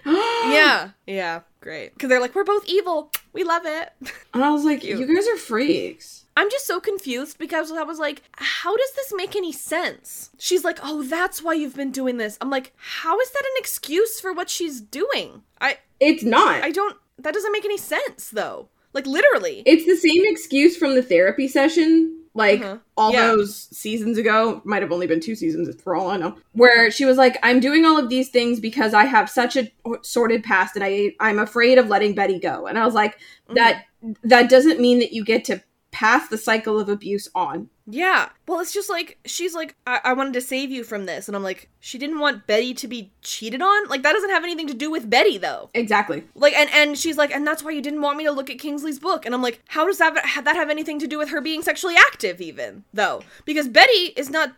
Yeah, great. Because they're like, we're both evil. We love it. And I was like, Cute. you guys are freaks. I'm just so confused because I was like, how does this make any sense? She's like, oh, that's why you've been doing this. I'm like, how is that an excuse for what she's doing? It's not. That doesn't make any sense, though. Like, literally. It's the same excuse from the therapy session, like, those seasons ago. Might have only been 2 seasons, for all I know. Where she was like, I'm doing all of these things because I have such a sordid past and I'm afraid of letting Betty go. And I was like, that doesn't mean that you get to pass the cycle of abuse on. Yeah. Well, it's just like, she's like, I wanted to save you from this. And I'm like, she didn't want Betty to be cheated on? Like, that doesn't have anything to do with Betty, though. Exactly. Like, and she's like, and that's why you didn't want me to look at Kingsley's book. And I'm like, how does that have anything to do with her being sexually active, even, though? Because Betty is not...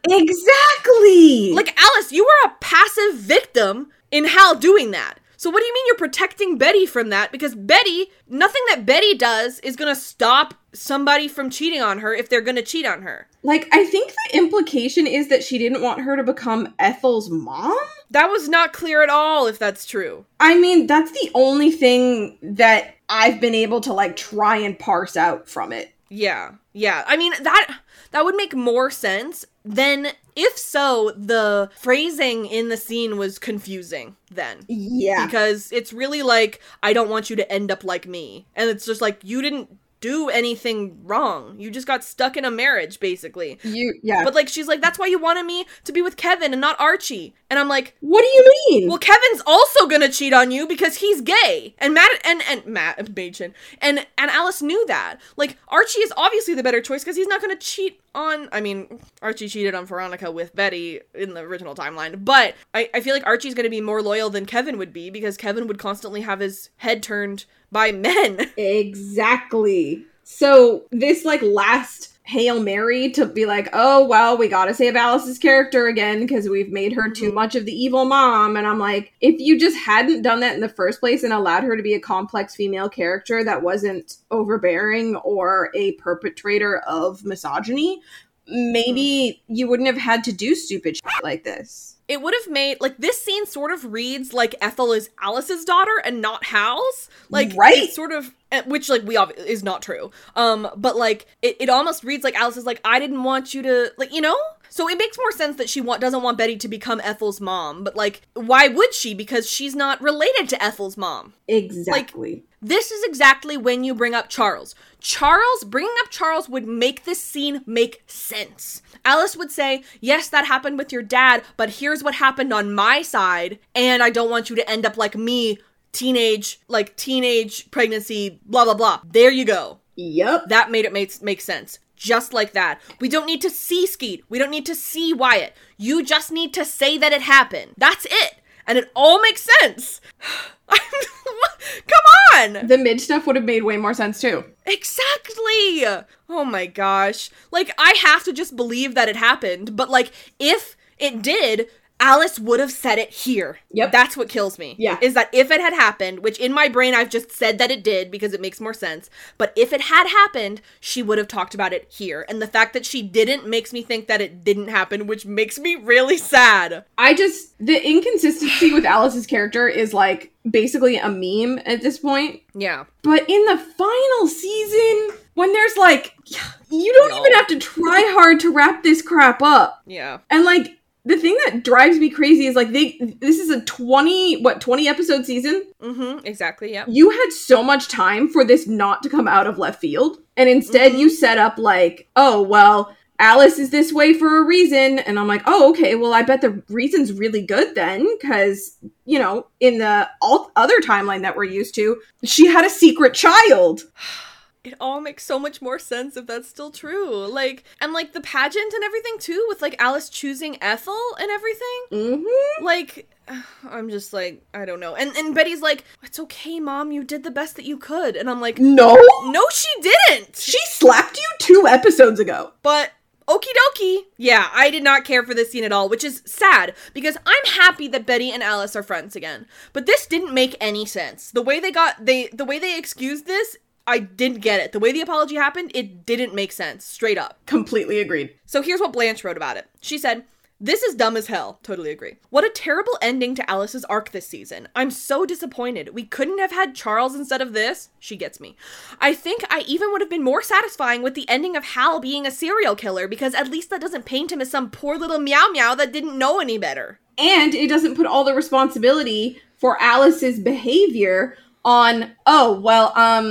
Exactly! Like, Alice, you were a passive victim in Hal doing that. So what do you mean you're protecting Betty from that? Because Betty, nothing that Betty does is gonna stop somebody from cheating on her if they're gonna cheat on her. Like, I think the implication is that she didn't want her to become Ethel's mom? That was not clear at all, if that's true. I mean, that's the only thing that I've been able to, like, try and parse out from it. Yeah. I mean, that would make more sense than... If so, the phrasing in the scene was confusing then. Yeah. Because it's really like, I don't want you to end up like me. And it's just like, you didn't do anything wrong. You just got stuck in a marriage, basically. But like, she's like, that's why you wanted me to be with Kevin and not Archie. And I'm like, what do you mean? Well, Kevin's also gonna cheat on you because he's gay. And Matt Machen and Alice knew that. Like, Archie is obviously the better choice because he's not gonna cheat on, I mean, Archie cheated on Veronica with Betty in the original timeline, but I feel like Archie's gonna be more loyal than Kevin would be because Kevin would constantly have his head turned by men. Exactly. So this, like, last Hail Mary to be like, oh, well, we gotta save Alice's character again because we've made her too much of the evil mom. And I'm like, if you just hadn't done that in the first place and allowed her to be a complex female character that wasn't overbearing or a perpetrator of misogyny, maybe you wouldn't have had to do stupid shit like this. It would have made, like, this scene sort of reads like Ethel is Alice's daughter and not Hal's. Like, right? It sort of, which, like, is not true. But, like, it almost reads like Alice is like, I didn't want you to, like, you know? So it makes more sense that she doesn't want Betty to become Ethel's mom. But, like, why would she? Because she's not related to Ethel's mom. Exactly. Like, this is exactly when you bring up Charles. Bringing up Charles would make this scene make sense. Alice would say, yes, that happened with your dad, but here's what happened on my side, and I don't want you to end up like me, teenage pregnancy, blah, blah, blah. There you go. Yep. That made it make sense. Just like that. We don't need to see Skeet. We don't need to see Wyatt. You just need to say that it happened. That's it. And it all makes sense. Come on! The mid stuff would have made way more sense too. Exactly! Oh my gosh. Like, I have to just believe that it happened, but like, if it did, Alice would have said it here. Yep. That's what kills me. Yeah. Is that if it had happened, which in my brain I've just said that it did because it makes more sense, but if it had happened, she would have talked about it here. And the fact that she didn't makes me think that it didn't happen, which makes me really sad. The inconsistency with Alice's character is like, basically a meme at this point. Yeah. But in the final season, when there's like, you don't even have to try hard to wrap this crap up. Yeah. And like, the thing that drives me crazy is like, this is a 20 episode season? Mm-hmm, exactly, yeah. You had so much time for this not to come out of left field. And instead you set up like, oh, well, Alice is this way for a reason. And I'm like, oh, okay, well, I bet the reason's really good then. Because, you know, in the other timeline that we're used to, she had a secret child. It all makes so much more sense if that's still true. Like, and like the pageant and everything too, with like Alice choosing Ethel and everything. Mm-hmm. Like, I'm just like, I don't know. And Betty's like, it's okay, Mom, you did the best that you could. And I'm like, No, she didn't. She slapped you 2 episodes ago. But okie dokie. Yeah, I did not care for this scene at all, which is sad, because I'm happy that Betty and Alice are friends again. But this didn't make any sense. The way they excused this, I didn't get it. The way the apology happened, it didn't make sense. Straight up. Completely agreed. So here's what Blanche wrote about it. She said, "This is dumb as hell." Totally agree. "What a terrible ending to Alice's arc this season. I'm so disappointed. We couldn't have had Charles instead of this." She gets me. "I think I even would have been more satisfying with the ending of Hal being a serial killer, because at least that doesn't paint him as some poor little meow meow that didn't know any better. And it doesn't put all the responsibility for Alice's behavior on, oh, well,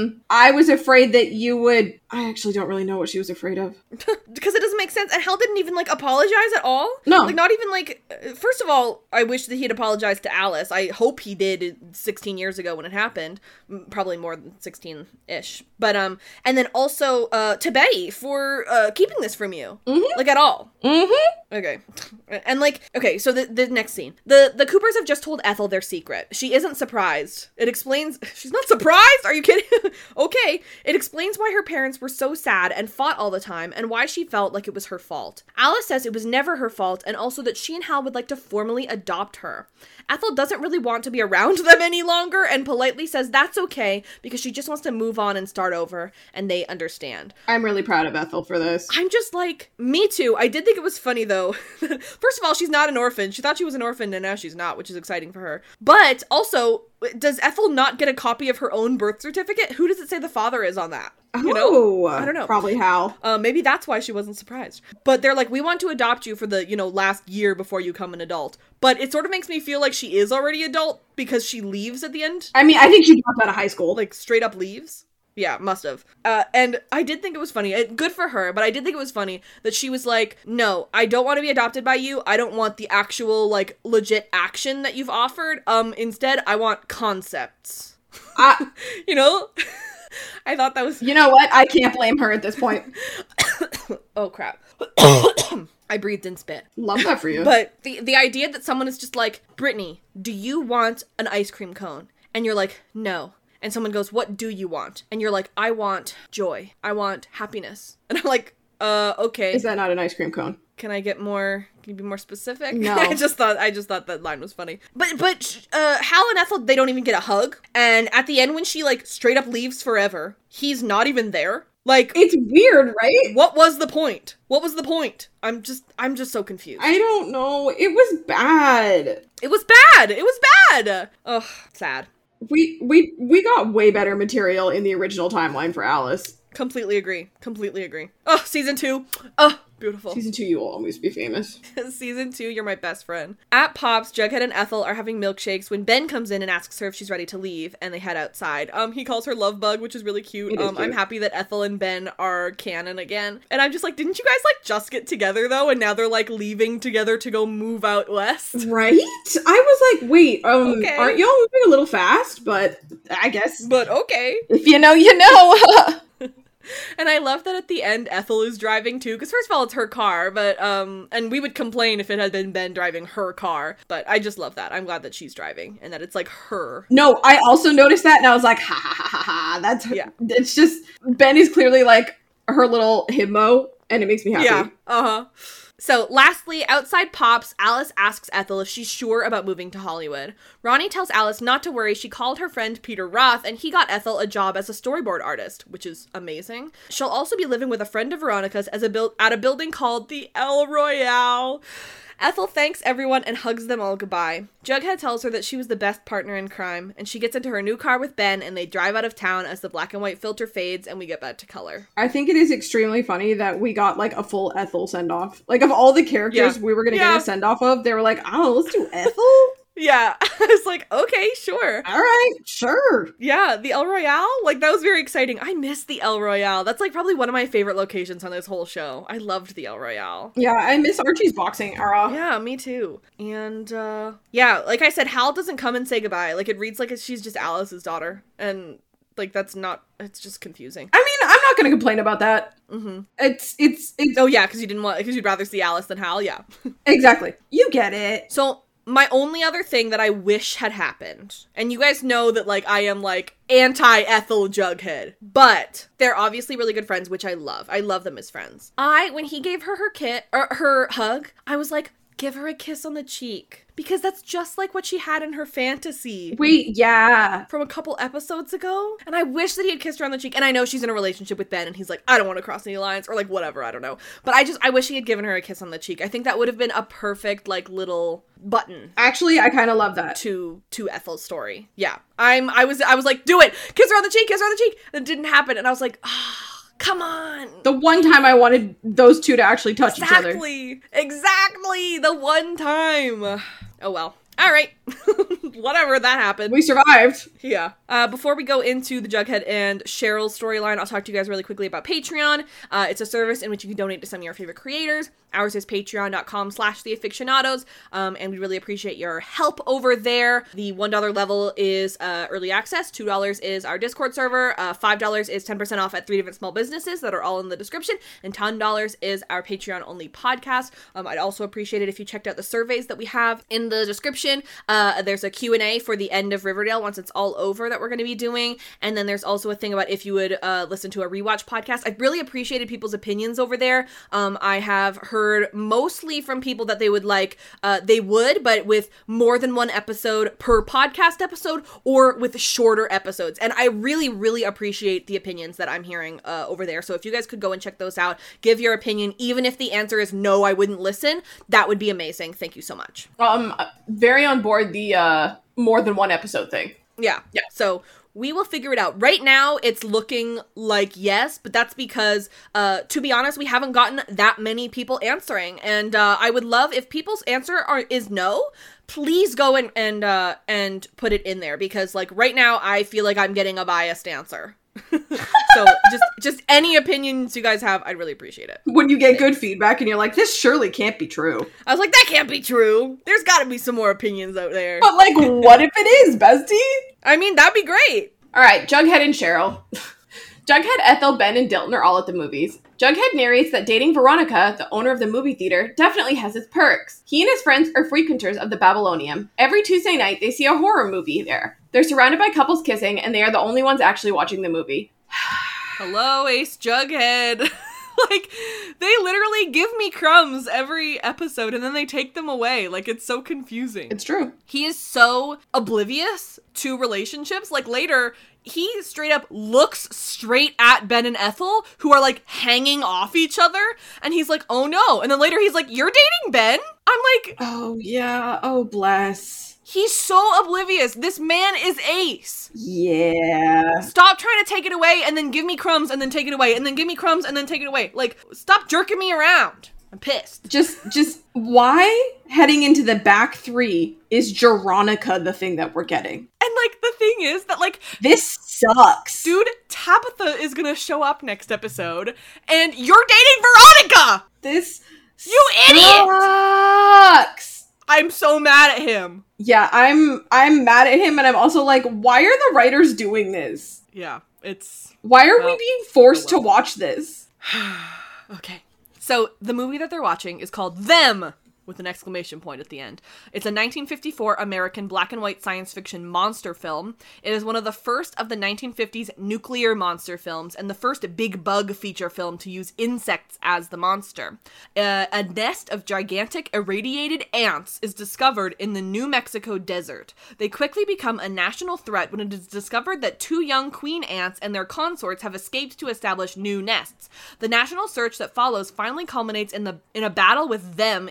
I was afraid that you would... I actually don't really know what she was afraid of. Because it doesn't make sense. And Hal didn't even, like, apologize at all. No. Like, not even, like... First of all, I wish that he'd apologized to Alice. I hope he did 16 years ago when it happened. Probably more than 16-ish. But, and then also, to Betty for, keeping this from you. Mm-hmm. Like, at all. Mm-hmm. Okay. And, like, okay, so the next scene. The Coopers have just told Ethel their secret. She isn't surprised. It explains... She's not surprised? Are you kidding? Okay. It explains why her parents were so sad and fought all the time, and why she felt like it was her fault. Alice says it was never her fault, and also that she and Hal would like to formally adopt her. Ethel doesn't really want to be around them any longer, and politely says that's okay, because she just wants to move on and start over, and they understand. I'm really proud of Ethel for this. I'm just like, me too. I did think it was funny, though. First of all, she's not an orphan. She thought she was an orphan, and now she's not, which is exciting for her. But, also, does Ethel not get a copy of her own birth certificate? Who does it say the father is on that? You know? I don't know. Probably Hal. Maybe that's why she wasn't surprised. But they're like, we want to adopt you for the, last year before you become an adult. But it sort of makes me feel like she is already adult because she leaves at the end. I mean, I think she dropped out of high school. Like, straight up leaves. Yeah, must have. And I did think it was funny. Good for her, but I did think it was funny that she was like, no, I don't want to be adopted by you. I don't want the actual, like, legit action that you've offered. Instead, I want concepts. You know? I thought that was... You know what? I can't blame her at this point. Oh, crap. I breathed and spit. Love that for you. But the idea that someone is just like, Brittany, do you want an ice cream cone? And you're like, no. And someone goes, what do you want? And you're like, I want joy. I want happiness. And I'm like, okay. Is that not an ice cream cone? Can you be more specific? No. I just thought that line was funny. But Hal and Ethel, they don't even get a hug. And at the end, when she, like, straight up leaves forever, he's not even there. Like, it's weird, right? What was the point? I'm just so confused. I don't know. It was bad. It was bad. Ugh, sad. We got way better material in the original timeline for Alice. Completely agree. Oh, season 2. Oh, beautiful. Season 2, you will always be famous. Season 2, you're my best friend. At Pops, Jughead and Ethel are having milkshakes when Ben comes in and asks her if she's ready to leave, and they head outside. He calls her Love Bug, which is really cute. I'm happy that Ethel and Ben are canon again. And I'm just like, didn't you guys, like, just get together, though? And now they're, like, leaving together to go move out west? Right? I was like, wait, okay. Aren't y'all moving a little fast? But I guess. But okay. If you know, you know. And I love that at the end Ethel is driving too, because first of all it's her car, but and we would complain if it had been Ben driving her car, but I just love that. I'm glad that she's driving and that it's like her. No, I also noticed that and I was like, ha ha ha ha, that's her. Yeah. It's just, Ben is clearly like her little himbo and it makes me happy. Yeah, uh-huh. So, lastly, outside Pops, Alice asks Ethel if she's sure about moving to Hollywood. Ronnie tells Alice not to worry, she called her friend Peter Roth, and he got Ethel a job as a storyboard artist, which is amazing. She'll also be living with a friend of Veronica's at a building called the El Royale. Ethel thanks everyone and hugs them all goodbye. Jughead tells her that she was the best partner in crime, and she gets into her new car with Ben, and they drive out of town as the black and white filter fades, and we get back to color. I think it is extremely funny that we got, like, a full Ethel send-off. Like, of all the characters we were gonna get a send-off of, they were like, oh, let's do Ethel? Yeah, I was like, okay, sure. All right, sure. Yeah, the El Royale, like, that was very exciting. I missed the El Royale. That's, like, probably one of my favorite locations on this whole show. I loved the El Royale. Yeah, I miss Archie's boxing era. Yeah, me too. And, yeah, like I said, Hal doesn't come and say goodbye. Like, it reads like she's just Alice's daughter. And, like, that's not, it's just confusing. I mean, I'm not gonna complain about that. Mm-hmm. It's oh, yeah, because you'd rather see Alice than Hal, yeah. Exactly. You get it. So, my only other thing that I wish had happened, and you guys know that, like, I am, like, anti-Ethel Jughead, but they're obviously really good friends, which I love. I love them as friends. When he gave her her hug, I was like, give her a kiss on the cheek. Because that's just like what she had in her fantasy. Wait, yeah. From a couple episodes ago. And I wish that he had kissed her on the cheek. And I know she's in a relationship with Ben and he's like, I don't want to cross any lines. Or like, whatever, I don't know. But I wish he had given her a kiss on the cheek. I think that would have been a perfect, like, little button. Actually, I kind of love that. To Ethel's story. Yeah. I was like, do it! Kiss her on the cheek! Kiss her on the cheek! And it didn't happen. And I was like, come on! The one time I wanted those two to actually touch each other. Exactly! The one time! Oh well. Alright. Whatever, that happened. We survived. Yeah. Before we go into the Jughead and Cheryl storyline, I'll talk to you guys really quickly about Patreon. It's a service in which you can donate to some of your favorite creators. Ours is patreon.com/theafictionados, and we really appreciate your help over there. The $1 level is early access, $2 is our Discord server, $5 is 10% off at 3 different small businesses that are all in the description, and $10 is our Patreon-only podcast. I'd also appreciate it if you checked out the surveys that we have in the description. There's a Q&A for the end of Riverdale once it's all over that we're going to be doing, and then there's also a thing about if you would listen to a rewatch podcast. I've really appreciated people's opinions over there. I have heard mostly from people that they would like, but with more than one episode per podcast episode or with shorter episodes. And I really, really appreciate the opinions that I'm hearing over there. So if you guys could go and check those out, give your opinion, even if the answer is no, I wouldn't listen, that would be amazing. Thank you so much. Very on board the more than one episode thing. Yeah. So we will figure it out. Right now, it's looking like yes, but that's because, to be honest, we haven't gotten that many people answering. And I would love, if people's answer is no, please go and put it in there. Because, like, right now, I feel like I'm getting a biased answer. So just any opinions you guys have, I'd really appreciate it. When you get good feedback and you're like, this surely can't be true. I was like, that can't be true. There's gotta be some more opinions out there. But like, what if it is, bestie? I mean, that'd be great. All right, Jughead and Cheryl. Jughead, Ethel, Ben, and Dilton are all at the movies. Jughead narrates that dating Veronica, the owner of the movie theater, definitely has its perks. He and his friends are frequenters of the Babylonium. Every Tuesday night, they see a horror movie there. They're surrounded by couples kissing, and they are the only ones actually watching the movie. Hello, Ace Jughead. Like, they literally give me crumbs every episode, and then they take them away. Like, it's so confusing. It's true. He is so oblivious to relationships. Like, later, he straight up looks straight at Ben and Ethel, who are, like, hanging off each other, and he's like, oh no. And then later he's like, you're dating Ben? I'm like, oh yeah, oh bless. He's so oblivious. This man is Ace. Yeah. Stop trying to take it away and then give me crumbs and then take it away and then give me crumbs and then take it away. Like, stop jerking me around. I'm pissed. Just why heading into the back three is Jeronica the thing that we're getting? And, like, the thing is that, like, this sucks. Dude, Tabitha is gonna show up next episode and you're dating Veronica! This You idiot! Sucks. I'm so mad at him. Yeah, I'm mad at him, and I'm also like, why are the writers doing this? Yeah, it's... Why are we being forced to watch this? Okay. So, the movie that they're watching is called Them, with an exclamation point at the end. It's a 1954 American black and white science fiction monster film. It is one of the first of the 1950s nuclear monster films and the first big bug feature film to use insects as the monster. A nest of gigantic irradiated ants is discovered in the New Mexico desert. They quickly become a national threat when it is discovered that 2 young queen ants and their consorts have escaped to establish new nests. The national search that follows finally culminates in a battle with them in the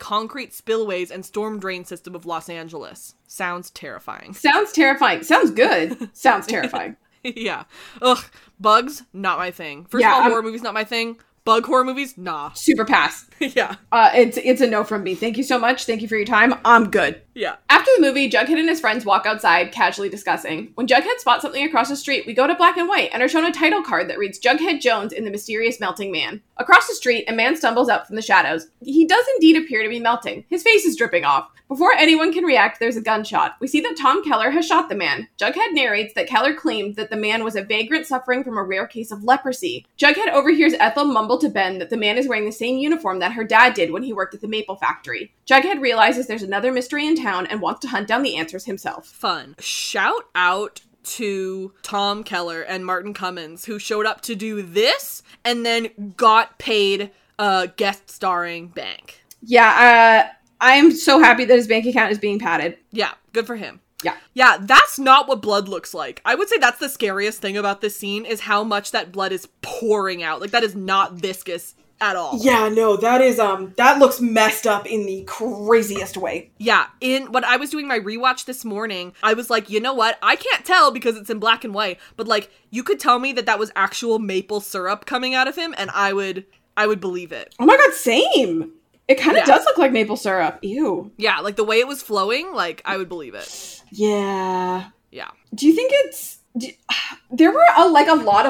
concrete spillways and storm drain system of Los Angeles. Sounds terrifying. Sounds terrifying. Sounds good. Sounds terrifying. Yeah. Ugh. Bugs, not my thing. First of all, horror movies, not my thing. Bug horror movies, nah. Super pass. Yeah. It's a no from me. Thank you so much. Thank you for your time. I'm good. Yeah. After the movie, Jughead and his friends walk outside, casually discussing. When Jughead spots something across the street, we go to black and white and are shown a title card that reads Jughead Jones in the Mysterious Melting Man. Across the street, a man stumbles out from the shadows. He does indeed appear to be melting. His face is dripping off. Before anyone can react, there's a gunshot. We see that Tom Keller has shot the man. Jughead narrates that Keller claimed that the man was a vagrant suffering from a rare case of leprosy. Jughead overhears Ethel mumble to Ben that the man is wearing the same uniform that her dad did when he worked at the maple factory. Jughead realizes there's another mystery in town and wants to hunt down the answers himself. Fun. Shout out to Tom Keller and Martin Cummins, who showed up to do this and then got paid guest starring bank. Yeah, I am so happy that his bank account is being padded. Yeah, good for him. Yeah. Yeah, that's not what blood looks like. I would say that's the scariest thing about this scene is how much that blood is pouring out. Like, that is not viscous at all. Yeah, no, that is, that looks messed up in the craziest way. Yeah, when I was doing my rewatch this morning, I was like, you know what? I can't tell because it's in black and white, but, like, you could tell me that that was actual maple syrup coming out of him, and I would believe it. Oh my god, same! It kind of does look like maple syrup. Ew. Yeah, like, the way it was flowing, like, I would believe it. Yeah. Yeah. Do you think there were a lot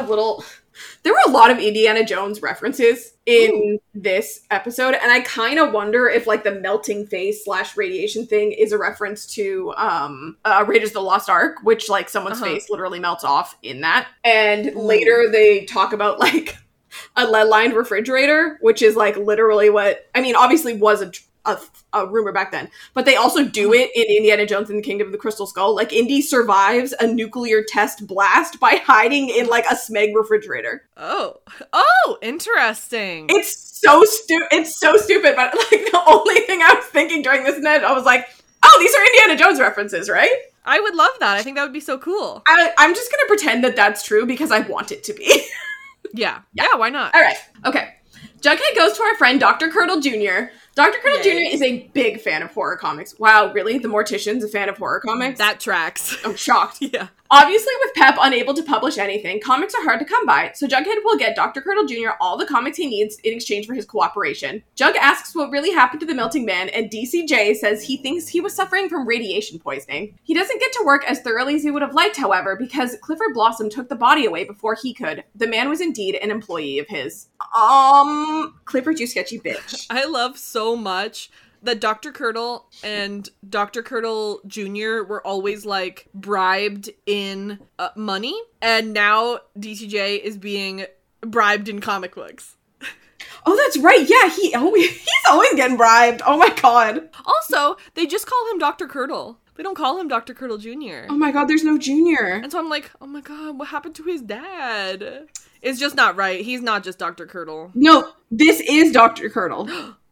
of Indiana Jones references in this episode, and I kind of wonder if, like, the melting face / radiation thing is a reference to Raiders of the Lost Ark, which, like, someone's face literally melts off in that. And later they talk about, like, a lead-lined refrigerator, which is, like, literally what, I mean, obviously was a rumor back then, but they also do it in Indiana Jones and the Kingdom of the Crystal Skull. Like, Indy survives a nuclear test blast by hiding in, like, a Smeg refrigerator. Oh, interesting. It's so stupid, but, like, the only thing I was thinking during this net, I was like, oh, these are Indiana Jones references, right? I would love that. I think that would be so cool. I'm just gonna pretend that that's true because I want it to be. Yeah, why not? All right, okay. Jughead goes to our friend Dr. Curdle Jr. Dr. Curdle Jr. is a big fan of horror comics. Wow, really? The Mortician's a fan of horror comics? That tracks. I'm shocked. Yeah. Obviously, with Pep unable to publish anything, comics are hard to come by, so Jughead will get Dr. Curdle Jr. all the comics he needs in exchange for his cooperation. Jug asks what really happened to the melting man, and DCJ says he thinks he was suffering from radiation poisoning. He doesn't get to work as thoroughly as he would have liked, however, because Clifford Blossom took the body away before he could. The man was indeed an employee of his. Clifford, you sketchy bitch. I love so much that Dr. Curdle and Dr. Curdle Jr. were always, like, bribed in money, and now DCJ is being bribed in comic books. Oh, that's right. Yeah, he's always getting bribed. Oh my god. Also, they just call him Dr. Curdle. They don't call him Dr. Curdle Jr. Oh my god, there's no Junior. And so I'm like, oh my god, what happened to his dad? It's just not right. He's not just Dr. Curdle. No, this is Dr. Curdle.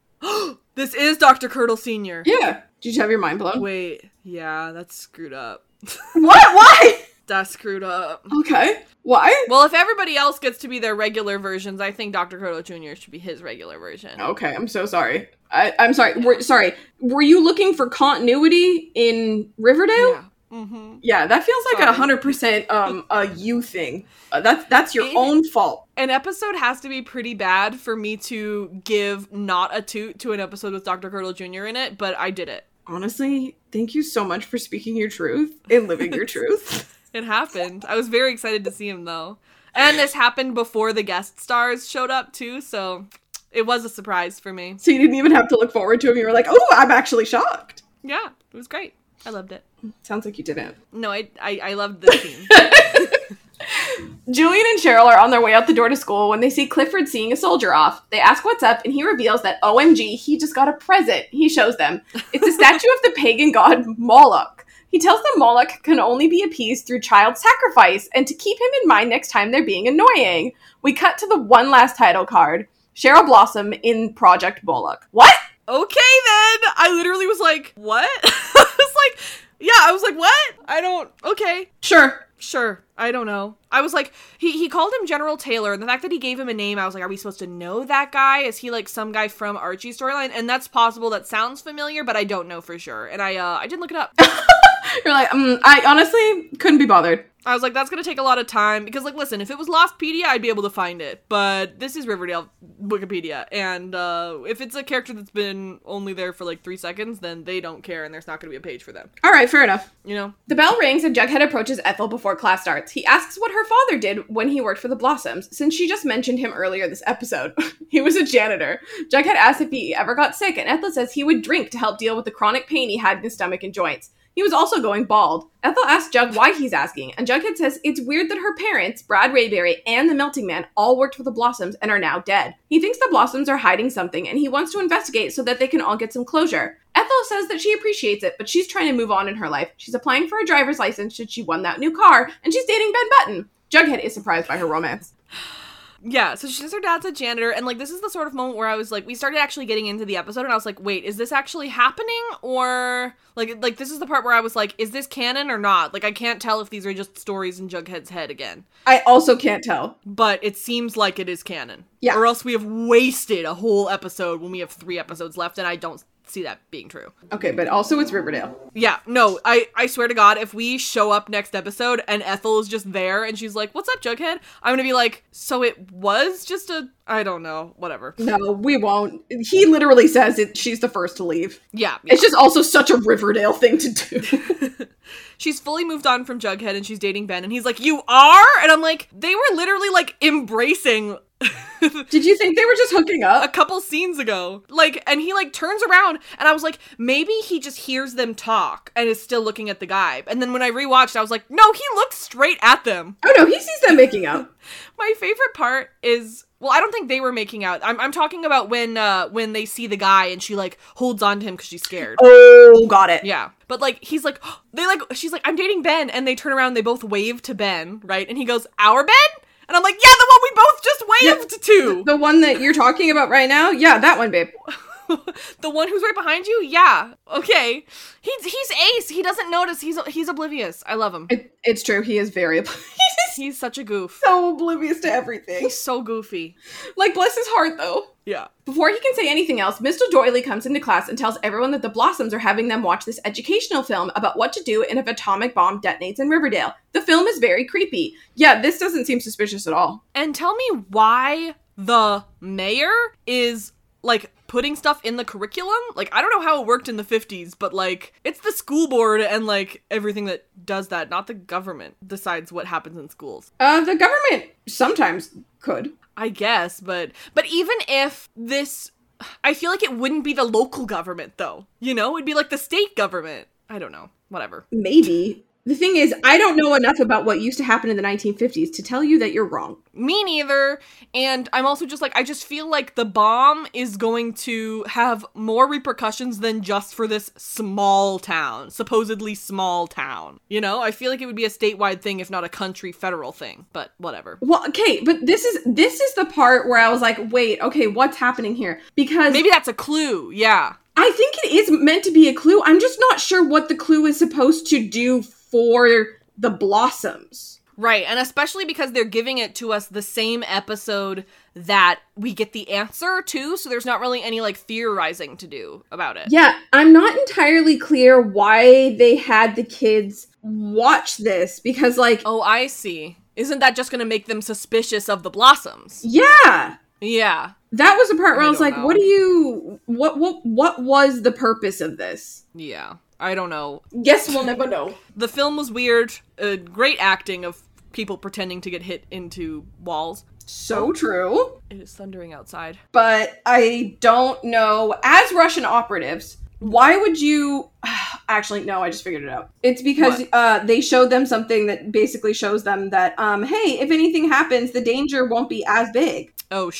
This is Dr. Curdle Sr. Yeah. Did you have your mind blown? Wait, yeah, that's screwed up. What? Why? That's screwed up. Okay. Why? Well, if everybody else gets to be their regular versions, I think Dr. Curdle Jr. should be his regular version. Okay, I'm so sorry. I'm sorry. Sorry. Were you looking for continuity in Riverdale? Yeah. Mm-hmm. Yeah, that feels like 100% a you thing. That's your own fault. An episode has to be pretty bad for me to give not a toot to an episode with Dr. Curdle Jr. in it, but I did it. Honestly, thank you so much for speaking your truth and living your truth. It happened. I was very excited to see him, though. And this happened before the guest stars showed up, too, so it was a surprise for me. So you didn't even have to look forward to him. You were like, oh, I'm actually shocked. Yeah, it was great. I loved it. Sounds like you didn't. No, I loved the scene. Julian and Cheryl are on their way out the door to school when they see Clifford seeing a soldier off. They ask what's up, and he reveals that, OMG, he just got a present. He shows them. It's a statue of the pagan god Moloch. He tells them Moloch can only be appeased through child sacrifice, and to keep him in mind next time they're being annoying. We cut to the one last title card. Cheryl Blossom in Project Moloch. What? Okay, then! I literally was like, what? I was like, what? Okay. Sure. Sure. I don't know. I was like, he called him General Taylor, and the fact that he gave him a name, I was like, are we supposed to know that guy? Is he like some guy from Archie's storyline? And that's possible. That sounds familiar, but I don't know for sure. And I did look it up. You're like, I honestly couldn't be bothered. I was like, that's going to take a lot of time, because, like, listen, if it was Lostpedia, I'd be able to find it, but this is Riverdale Wikipedia, and if it's a character that's been only there for, like, 3 seconds, then they don't care, and there's not going to be a page for them. All right, fair enough. You know? The bell rings, and Jughead approaches Ethel before class starts. He asks what her father did when he worked for the Blossoms, since she just mentioned him earlier this episode. He was a janitor. Jughead asks if he ever got sick, and Ethel says he would drink to help deal with the chronic pain he had in his stomach and joints. He was also going bald. Ethel asks Jug why he's asking, and Jughead says it's weird that her parents, Brad Rayberry and the Melting Man, all worked for the Blossoms and are now dead. He thinks the Blossoms are hiding something, and he wants to investigate so that they can all get some closure. Ethel says that she appreciates it, but she's trying to move on in her life. She's applying for a driver's license should she won that new car, and she's dating Ben Button. Jughead is surprised by her romance. Yeah, so she says her dad's a janitor, and, like, this is the sort of moment where I was, like, we started actually getting into the episode, and I was like, wait, is this actually happening, or, like, this is the part where I was like, is this canon or not? Like, I can't tell if these are just stories in Jughead's head again. I also can't tell. But it seems like it is canon. Yeah. Or else we have wasted a whole episode when we have 3 episodes left, and I don't see that being true. Okay, but also it's Riverdale. Yeah, no, I swear to God, if we show up next episode and Ethel is just there and she's like, what's up, Jughead? I'm gonna be like, so it was just I don't know, whatever. No, we won't. He literally says she's the first to leave. Yeah. It's just also such a Riverdale thing to do. She's fully moved on from Jughead and she's dating Ben, and he's like, you are? And I'm like, they were literally, like, embracing. Did you think they were just hooking up? A couple scenes ago. Like, and he, like, turns around, and I was like, maybe he just hears them talk and is still looking at the guy. And then when I rewatched, I was like, no, he looked straight at them. Oh no, he sees them making out. My favorite part is, well, I don't think they were making out. I'm talking about when they see the guy and she, like, holds on to him because she's scared. Oh, got it. Yeah. But, like, he's like, she's like, I'm dating Ben. And they turn around and they both wave to Ben, right? And he goes, our Ben? And I'm like, yeah, the one we both just waved to. The one that you're talking about right now? Yeah, that one, babe. The one who's right behind you? Yeah. Okay. He's ace. He doesn't notice. He's oblivious. I love him. It's true. He is very oblivious. He's such a goof. So oblivious to everything. He's so goofy. Like, bless his heart, though. Yeah. Before he can say anything else, Mr. Doily comes into class and tells everyone that the Blossoms are having them watch this educational film about what to do if an atomic bomb detonates in Riverdale. The film is very creepy. Yeah, this doesn't seem suspicious at all. And tell me why the mayor is, like, putting stuff in the curriculum. Like, I don't know how it worked in the 50s, but, like, it's the school board and, like, everything that does that, not the government decides what happens in schools. The government sometimes could. I guess, but even if this, I feel like it wouldn't be the local government, though. You know, it'd be like the state government. I don't know. Whatever. Maybe. The thing is, I don't know enough about what used to happen in the 1950s to tell you that you're wrong. Me neither. And I'm also just like, I just feel like the bomb is going to have more repercussions than just for this small town, supposedly small town. You know, I feel like it would be a statewide thing, if not a country federal thing, but whatever. Well, okay, but this is the part where I was like, wait, okay, what's happening here? Because maybe that's a clue. Yeah. I think it is meant to be a clue. I'm just not sure what the clue is supposed to do for the Blossoms. Right, and especially because they're giving it to us the same episode that we get the answer to, so there's not really any, like, theorizing to do about it. Yeah, I'm not entirely clear why they had the kids watch this, because, like... Oh, I see. Isn't that just gonna make them suspicious of the Blossoms? Yeah! Yeah. That was the part where I was like, know. what was the purpose of this? Yeah. I don't know. Guess we'll never know. The film was weird. Great acting of people pretending to get hit into walls. So true. It is thundering outside. But I don't know. As Russian operatives, why would you... Actually, no, I just figured it out. It's because they showed them something that basically shows them that, hey, if anything happens, the danger won't be as big. Oh, sure.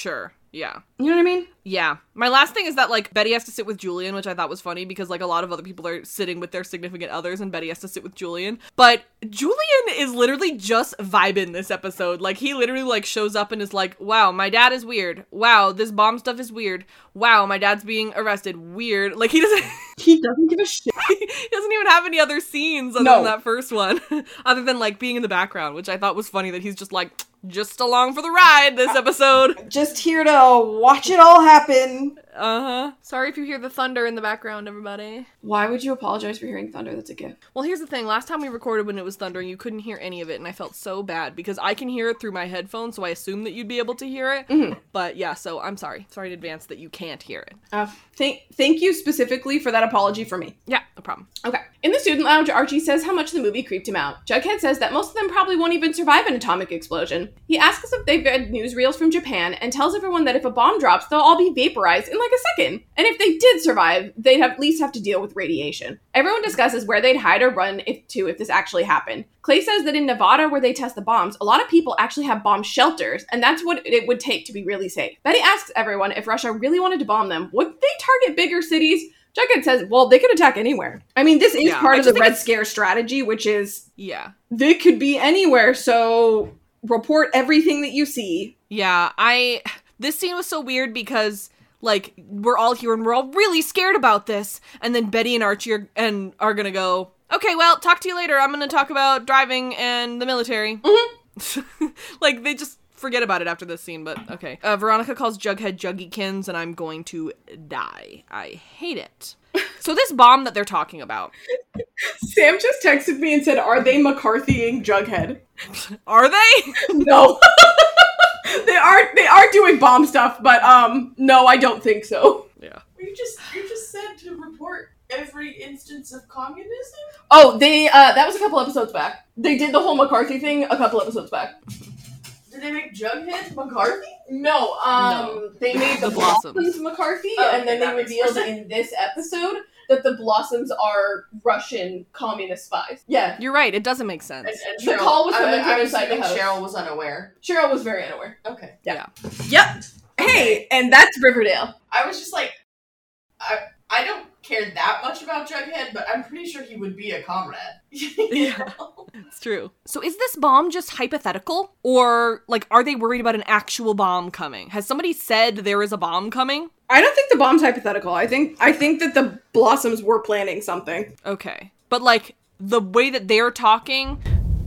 Yeah. You know what I mean? Yeah. My last thing is that, like, Betty has to sit with Julian, which I thought was funny because, like, a lot of other people are sitting with their significant others and Betty has to sit with Julian. But Julian is literally just vibing this episode. Like, he literally, like, shows up and is like, wow, my dad is weird. Wow, this bomb stuff is weird. Wow, my dad's being arrested. Weird. Like, he doesn't give a shit. He doesn't even have any other scenes other than that first one. Other than, like, being in the background, which I thought was funny that he's just like, just along for the ride this episode. Just here to watch it all happen. Uh-huh. Sorry if you hear the thunder in the background, everybody. Why would you apologize for hearing thunder? That's a gift. Well, here's the thing. Last time we recorded when it was thundering, you couldn't hear any of it, and I felt so bad because I can hear it through my headphones, so I assume that you'd be able to hear it. Mm-hmm. But yeah, so I'm sorry. Sorry in advance that you can't hear it. Thank you specifically for that apology for me. Yeah, no problem. Okay. In the student lounge, Archie says how much the movie creeped him out. Jughead says that most of them probably won't even survive an atomic explosion. He asks if they've read newsreels from Japan and tells everyone that if a bomb drops, they'll all be vaporized in like a second. And if they did survive, they'd at least have to deal with radiation. Everyone discusses where they'd hide or run if this actually happened. Clay says that in Nevada, where they test the bombs, a lot of people actually have bomb shelters, and that's what it would take to be really safe. Betty asks everyone if Russia really wanted to bomb them, would they target bigger cities? Jughead says, well, they could attack anywhere. I mean, this is part of the Red Scare strategy, which is, they could be anywhere, so report everything that you see. Yeah, this scene was so weird because, like, we're all here and we're all really scared about this, and then Betty and Archie are gonna go, okay, well, talk to you later. I'm gonna talk about driving and the military. Mm-hmm. Like, they just forget about it after this scene, but okay. Veronica calls Jughead Juggykins, and I'm going to die. I hate it. So this bomb that they're talking about. Sam just texted me and said, are they McCarthying Jughead? Are they? No. They are doing bomb stuff, but no, I don't think so. Yeah. You just said to report every instance of communism? Oh, they that was a couple episodes back. They did the whole McCarthy thing a couple episodes back. Did they make Jughead McCarthy? No, they made the Blossoms McCarthy, and then they revealed in this episode that the Blossoms are Russian communist spies. Yeah. You're right, it doesn't make sense. And the call was coming from inside the house. Cheryl was unaware. Cheryl was very unaware. Okay. Yeah. Yep. Hey, and that's Riverdale. I was just like, I don't care that much about Jughead, but I'm pretty sure he would be a comrade. Yeah, it's true. So is this bomb just hypothetical? Or, like, are they worried about an actual bomb coming? Has somebody said there is a bomb coming? I don't think the bomb's hypothetical. I think that the Blossoms were planning something. Okay. But, like, the way that they're talking...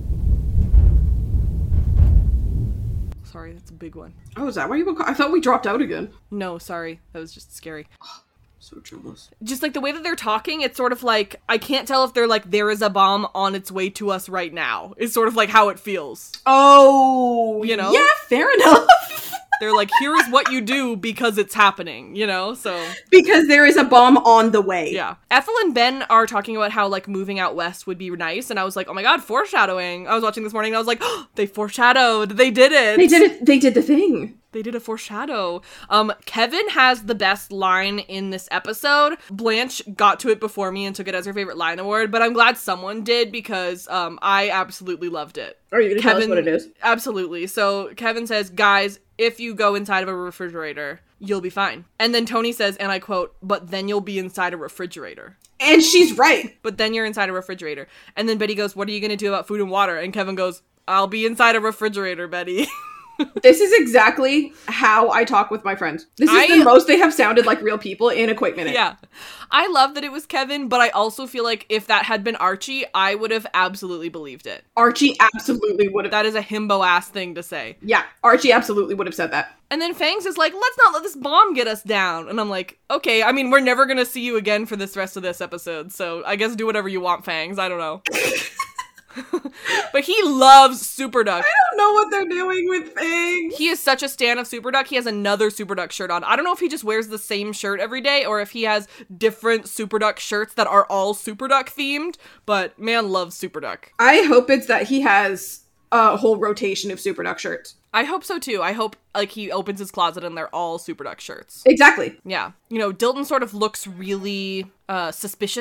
Sorry, that's a big one. Oh, is that why you... I thought we dropped out again. No, sorry. That was just scary. So jealous. Just, like, the way that they're talking, it's sort of like, I can't tell if they're like, there is a bomb on its way to us right now. Is sort of like how it feels. Oh, you know? Yeah, fair enough. They're like, here is what you do because it's happening, you know? So because there is a bomb on the way. Yeah. Ethel and Ben are talking about how, like, moving out west would be nice, and I was like, oh my god, foreshadowing. I was watching this morning and I was like, oh, they foreshadowed. They did it. They did it. They did the thing. They did a foreshadow. Kevin has the best line in this episode. Blanche got to it before me and took it as her favorite line award, but I'm glad someone did because I absolutely loved it. Are you going to tell us what it is? Absolutely. So Kevin says, guys, if you go inside of a refrigerator, you'll be fine. And then Tony says, and I quote, but then you'll be inside a refrigerator. And she's right. But then you're inside a refrigerator. And then Betty goes, what are you going to do about food and water? And Kevin goes, I'll be inside a refrigerator, Betty. This is exactly how I talk with my friends. This is the most they have sounded like real people in a quick minute. Yeah. I love that it was Kevin, but I also feel like if that had been Archie, I would have absolutely believed it. Archie absolutely would have. That is a himbo-ass thing to say. Yeah, Archie absolutely would have said that. And then Fangs is like, let's not let this bomb get us down. And I'm like, okay, I mean, we're never gonna see you again for this rest of this episode, so I guess do whatever you want, Fangs. I don't know. But he loves Super Duck. I don't know what they're doing with Fangs. He is such a stan of Super Duck. He has another Super Duck shirt on. I don't know if he just wears the same shirt every day or if he has different Super Duck shirts that are all Super Duck themed, but man loves Super Duck. I hope it's that he has a whole rotation of Super Duck shirts. I hope so too. I hope like he opens his closet and they're all Super Duck shirts. Exactly. Yeah. You know, Dilton sort of looks really suspicious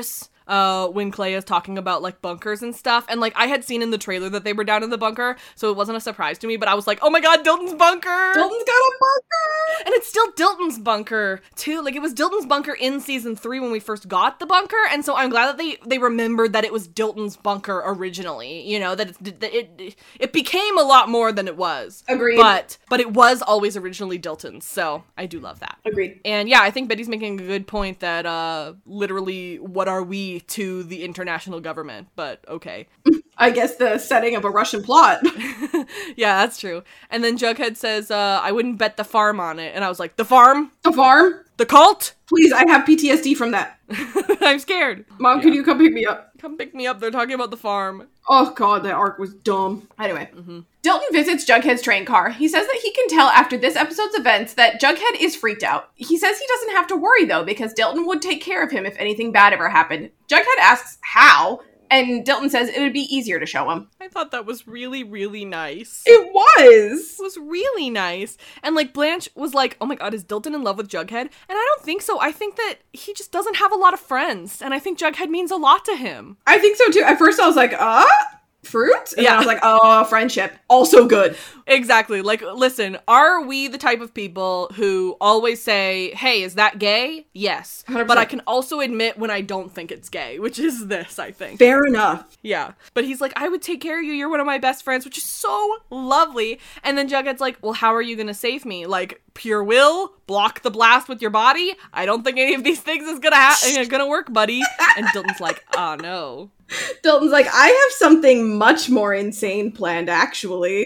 when Clay is talking about, like, bunkers and stuff. And, like, I had seen in the trailer that they were down in the bunker, so it wasn't a surprise to me, but I was like, oh my god, Dilton's bunker! Dilton's got a bunker! And it's still Dilton's bunker, too. Like, it was Dilton's bunker in season 3 when we first got the bunker, and so I'm glad that they remembered that it was Dilton's bunker originally, you know, that it became a lot more than it was. Agreed. But it was always originally Dilton's, so I do love that. Agreed. And yeah, I think Betty's making a good point that, literally, what are we to the international government? But okay. I guess the setting of a Russian plot. Yeah, that's true. And then Jughead says, I wouldn't bet the farm on it. And I was like, the farm? The farm? The cult? Please, I have PTSD from that. I'm scared. Mom, Can you come pick me up? Come pick me up. They're talking about the farm. Oh god, that arc was dumb. Anyway. Dilton visits Jughead's train car. He says that he can tell after this episode's events that Jughead is freaked out. He says he doesn't have to worry though, because Dilton would take care of him if anything bad ever happened. Jughead asks how, and Dilton says it would be easier to show him. I thought that was really, really nice. It was! It was really nice. And, like, Blanche was like, oh my god, is Dilton in love with Jughead? And I don't think so. I think that he just doesn't have a lot of friends. And I think Jughead means a lot to him. I think so too. At first I was like, fruit? And yeah. then I was like, oh, friendship. Also good. Exactly. Like, listen, are we the type of people who always say, hey, is that gay? Yes. 100%. But I can also admit when I don't think it's gay, which is this, I think. Fair enough. Yeah. But he's like, I would take care of you. You're one of my best friends, which is so lovely. And then Jughead's like, well, how are you going to save me? Like, pure will? Block the blast with your body? I don't think any of these things is gonna work, buddy. And Dilton's like, oh, no. Dilton's like, I have something much more insane planned, actually.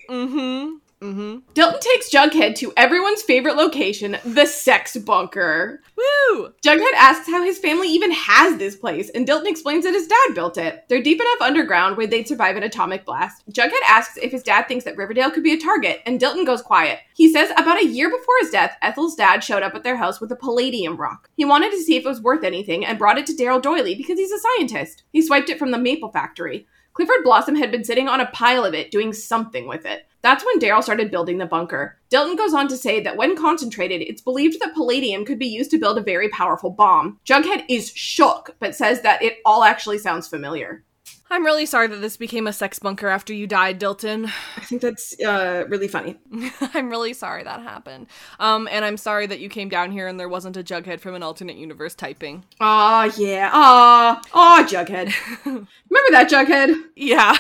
Dilton takes Jughead to everyone's favorite location, the sex bunker. Woo! Jughead asks how his family even has this place, and Dilton explains that his dad built it. They're deep enough underground where they'd survive an atomic blast. Jughead asks if his dad thinks that Riverdale could be a target, and Dilton goes quiet. He says about a year before his death, Ethel's dad showed up at their house with a palladium rock. He wanted to see if it was worth anything and brought it to Daryl Doyley because he's a scientist. He swiped it from the maple factory. Clifford Blossom had been sitting on a pile of it, doing something with it. That's when Daryl started building the bunker. Dilton goes on to say that when concentrated, it's believed that palladium could be used to build a very powerful bomb. Jughead is shook, but says that it all actually sounds familiar. I'm really sorry that this became a sex bunker after you died, Dilton. I think that's really funny. I'm really sorry that happened. And I'm sorry that you came down here and there wasn't a Jughead from an alternate universe typing. Aw, yeah. Aw, Jughead. Remember that, Jughead? Yeah.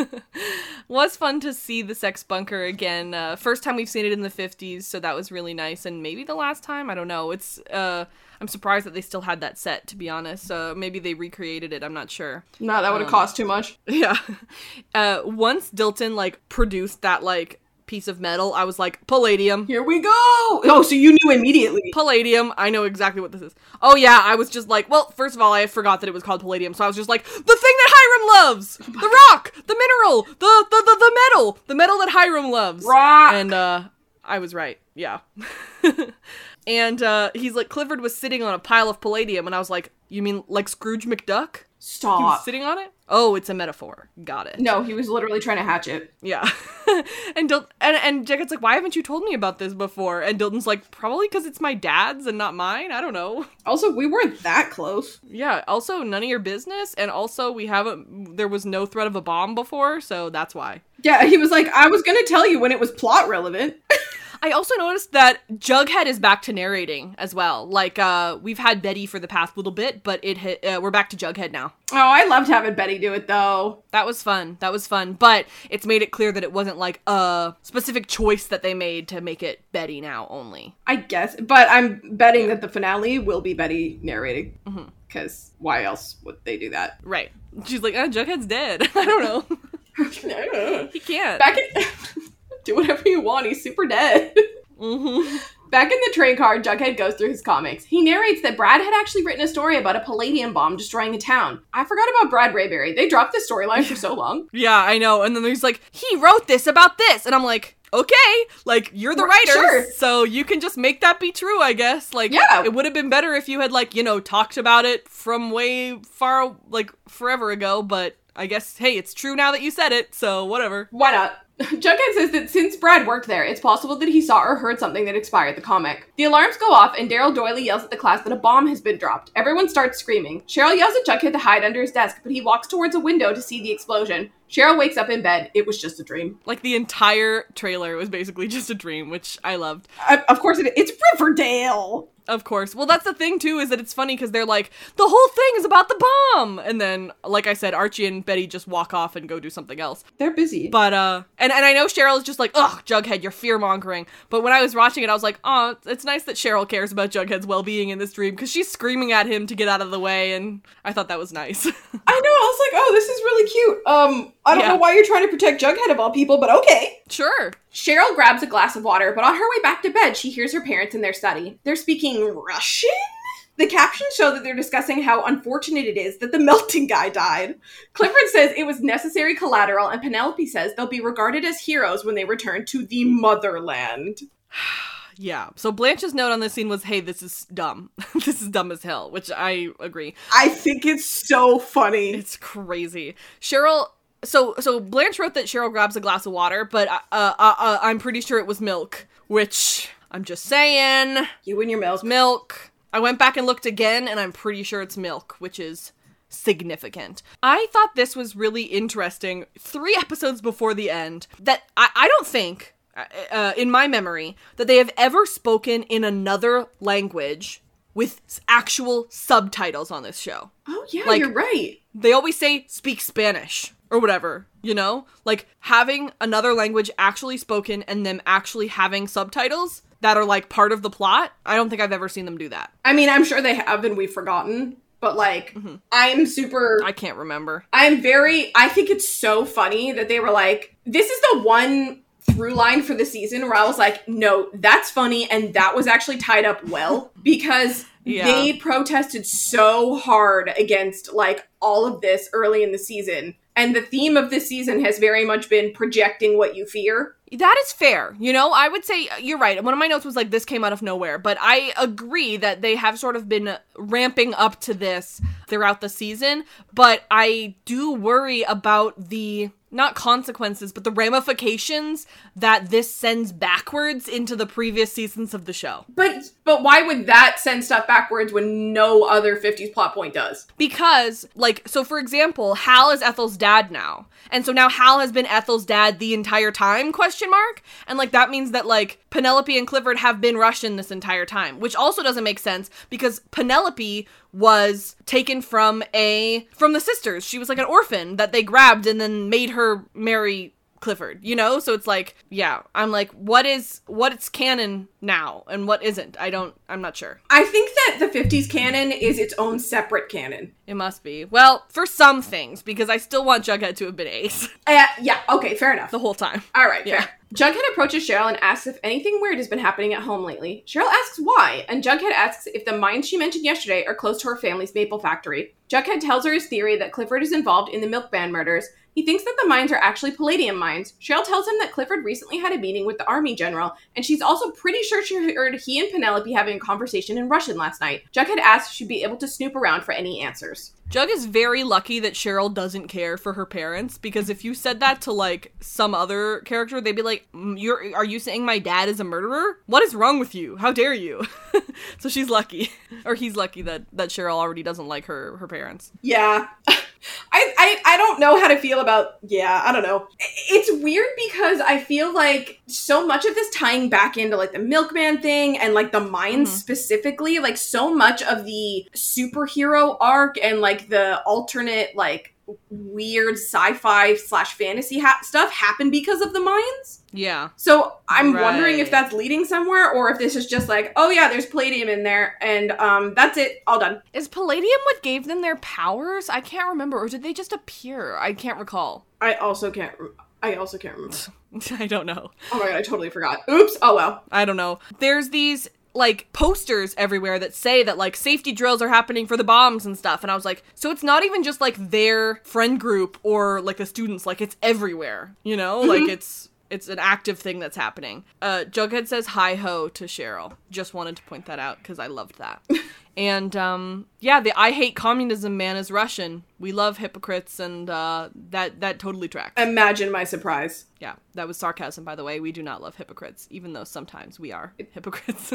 Was fun to see the sex bunker again. First time we've seen it in the 50s, so that was really nice. And maybe the last time? I don't know. It's, I'm surprised that they still had that set, to be honest. Maybe they recreated it. I'm not sure. No, that would have cost too much. Yeah. Once Dilton, like, produced that, like, piece of metal, I was like, palladium. Here we go! Oh, so you knew immediately. Palladium. I know exactly what this is. Oh, yeah, I was just like, well, first of all, I forgot that it was called palladium, so I was just like, the thing that Hiram loves! The rock! The mineral! The metal that Hiram loves! Rock! And, I was right. Yeah. And, he's like, Clifford was sitting on a pile of palladium, and I was like, you mean like Scrooge McDuck? Stop. He was sitting on it? Oh, it's a metaphor. Got it. No, he was literally trying to hatch it. Yeah. And Jughead's like, why haven't you told me about this before? And Dilton's like, probably because it's my dad's and not mine. I don't know. Also, we weren't that close. Yeah. Also, none of your business. And also, there was no threat of a bomb before, so that's why. Yeah, he was like, I was gonna tell you when it was plot relevant. I also noticed that Jughead is back to narrating as well. Like, we've had Betty for the past little bit, but we're back to Jughead now. Oh, I loved having Betty do it, though. That was fun. But it's made it clear that it wasn't, like, a specific choice that they made to make it Betty now only. I guess. But I'm betting that the finale will be Betty narrating. Because why else would they do that? Right. She's like, Jughead's dead. I don't know. He can't. Do whatever you want. He's super dead. Back in the train car, Jughead goes through his comics. He narrates that Brad had actually written a story about a palladium bomb destroying a town. I forgot about Brad Rayberry. They dropped this storyline for so long. Yeah, I know. And then he's like, he wrote this about this. And I'm like, okay, like, you're the writer, sure. So you can just make that be true, I guess. Like, yeah. It would have been better if you had, like, talked about it from way far, like, forever ago, but I guess, hey, it's true now that you said it, so whatever. Why not? Jughead says that since Brad worked there, it's possible that he saw or heard something that inspired the comic. The alarms go off, and Daryl Doyley yells at the class that a bomb has been dropped. Everyone starts screaming. Cheryl yells at Jughead to hide under his desk, but he walks towards a window to see the explosion. Cheryl wakes up in bed. It was just a dream. Like, the entire trailer was basically just a dream, which I loved. Of course it's Riverdale! Of course. Well, that's the thing, too, is that it's funny because they're like, the whole thing is about the bomb! And then, like I said, Archie and Betty just walk off and go do something else. They're busy. But, and I know Cheryl is just like, ugh, Jughead, you're fear-mongering. But when I was watching it, I was like, oh, it's nice that Cheryl cares about Jughead's well-being in this dream, because she's screaming at him to get out of the way, and I thought that was nice. I know, I was like, oh, this is really cute. I don't know why you're trying to protect Jughead of all people, but okay. Sure. Cheryl grabs a glass of water, but on her way back to bed, she hears her parents in their study. They're speaking Russian? The captions show that they're discussing how unfortunate it is that the melting guy died. Clifford says it was necessary collateral, and Penelope says they'll be regarded as heroes when they return to the motherland. Yeah. So Blanche's note on this scene was, hey, this is dumb. This is dumb as hell, which I agree. I think it's so funny. It's crazy. Cheryl... So Blanche wrote that Cheryl grabs a glass of water, but I'm pretty sure it was milk, which I'm just saying. You and your milk. Milk. I went back and looked again, and I'm pretty sure it's milk, which is significant. I thought this was really interesting 3 episodes before the end, that I don't think, in my memory, that they have ever spoken in another language with actual subtitles on this show. Oh, yeah, like, you're right. They always say, speak Spanish. Or whatever, you know? Like, having another language actually spoken and them actually having subtitles that are, like, part of the plot, I don't think I've ever seen them do that. I mean, I'm sure they have and we've forgotten, but, like, I can't remember. I think it's so funny that they were like, this is the one through line for the season where I was like, no, that's funny, and that was actually tied up well, because... Yeah. They protested so hard against, like, all of this early in the season. And the theme of this season has very much been projecting what you fear. That is fair. You know, I would say, you're right. One of my notes was like, this came out of nowhere. But I agree that they have sort of been ramping up to this throughout the season. But I do worry about the... not consequences, but the ramifications that this sends backwards into the previous seasons of the show. But why would that send stuff backwards when no other 50s plot point does? Because, like, so for example, Hal is Ethel's dad now. And so now Hal has been Ethel's dad the entire time, ? And, like, that means that, like, Penelope and Clifford have been Russian this entire time, which also doesn't make sense because Penelope was taken from the sisters. She was like an orphan that they grabbed and then made her marry Clifford, you know? So it's like, yeah, I'm like, what's canon now and what isn't? I'm not sure. I think that the 50s canon is its own separate canon. It must be. Well, for some things, because I still want Jughead to have been Ace. Yeah, okay, fair enough. The whole time. All right, yeah. Fair. Jughead approaches Cheryl and asks if anything weird has been happening at home lately. Cheryl asks why, and Jughead asks if the mines she mentioned yesterday are close to her family's maple factory. Jughead tells her his theory that Clifford is involved in the milkman murders. He thinks that the mines are actually palladium mines. Cheryl tells him that Clifford recently had a meeting with the army general, and she's also pretty sure she heard he and Penelope having a conversation in Russian last night. Jughead asks if she'd be able to snoop around for any answers. Jug is very lucky that Cheryl doesn't care for her parents, because if you said that to, like, some other character, they'd be like, are you saying my dad is a murderer? What is wrong with you? How dare you? So she's lucky. Or he's lucky that Cheryl already doesn't like her parents. Yeah. I don't know how to feel about, I don't know. It's weird because I feel like so much of this tying back into, like, the milkman thing and, like, the mines specifically, like, so much of the superhero arc and, like, the alternate, like, weird sci-fi / fantasy stuff happened because of the mines. Yeah. So I'm wondering if that's leading somewhere or if this is just like, oh yeah, there's palladium in there and that's it, all done. Is palladium what gave them their powers? I can't remember. Or did they just appear? I can't recall. I also can't remember. I don't know. Oh my god, I totally forgot. Oops. Oh well. I don't know. There's these, like, posters everywhere that say that, like, safety drills are happening for the bombs and stuff. And I was like, so it's not even just, like, their friend group or, like, the students. Like, it's everywhere, you know? Like, it's an active thing that's happening. Jughead says hi-ho to Cheryl. Just wanted to point that out because I loved that. And, yeah, the I hate communism man is Russian. We love hypocrites, and that totally tracks. Imagine my surprise. Yeah, that was sarcasm, by the way. We do not love hypocrites, even though sometimes we are hypocrites.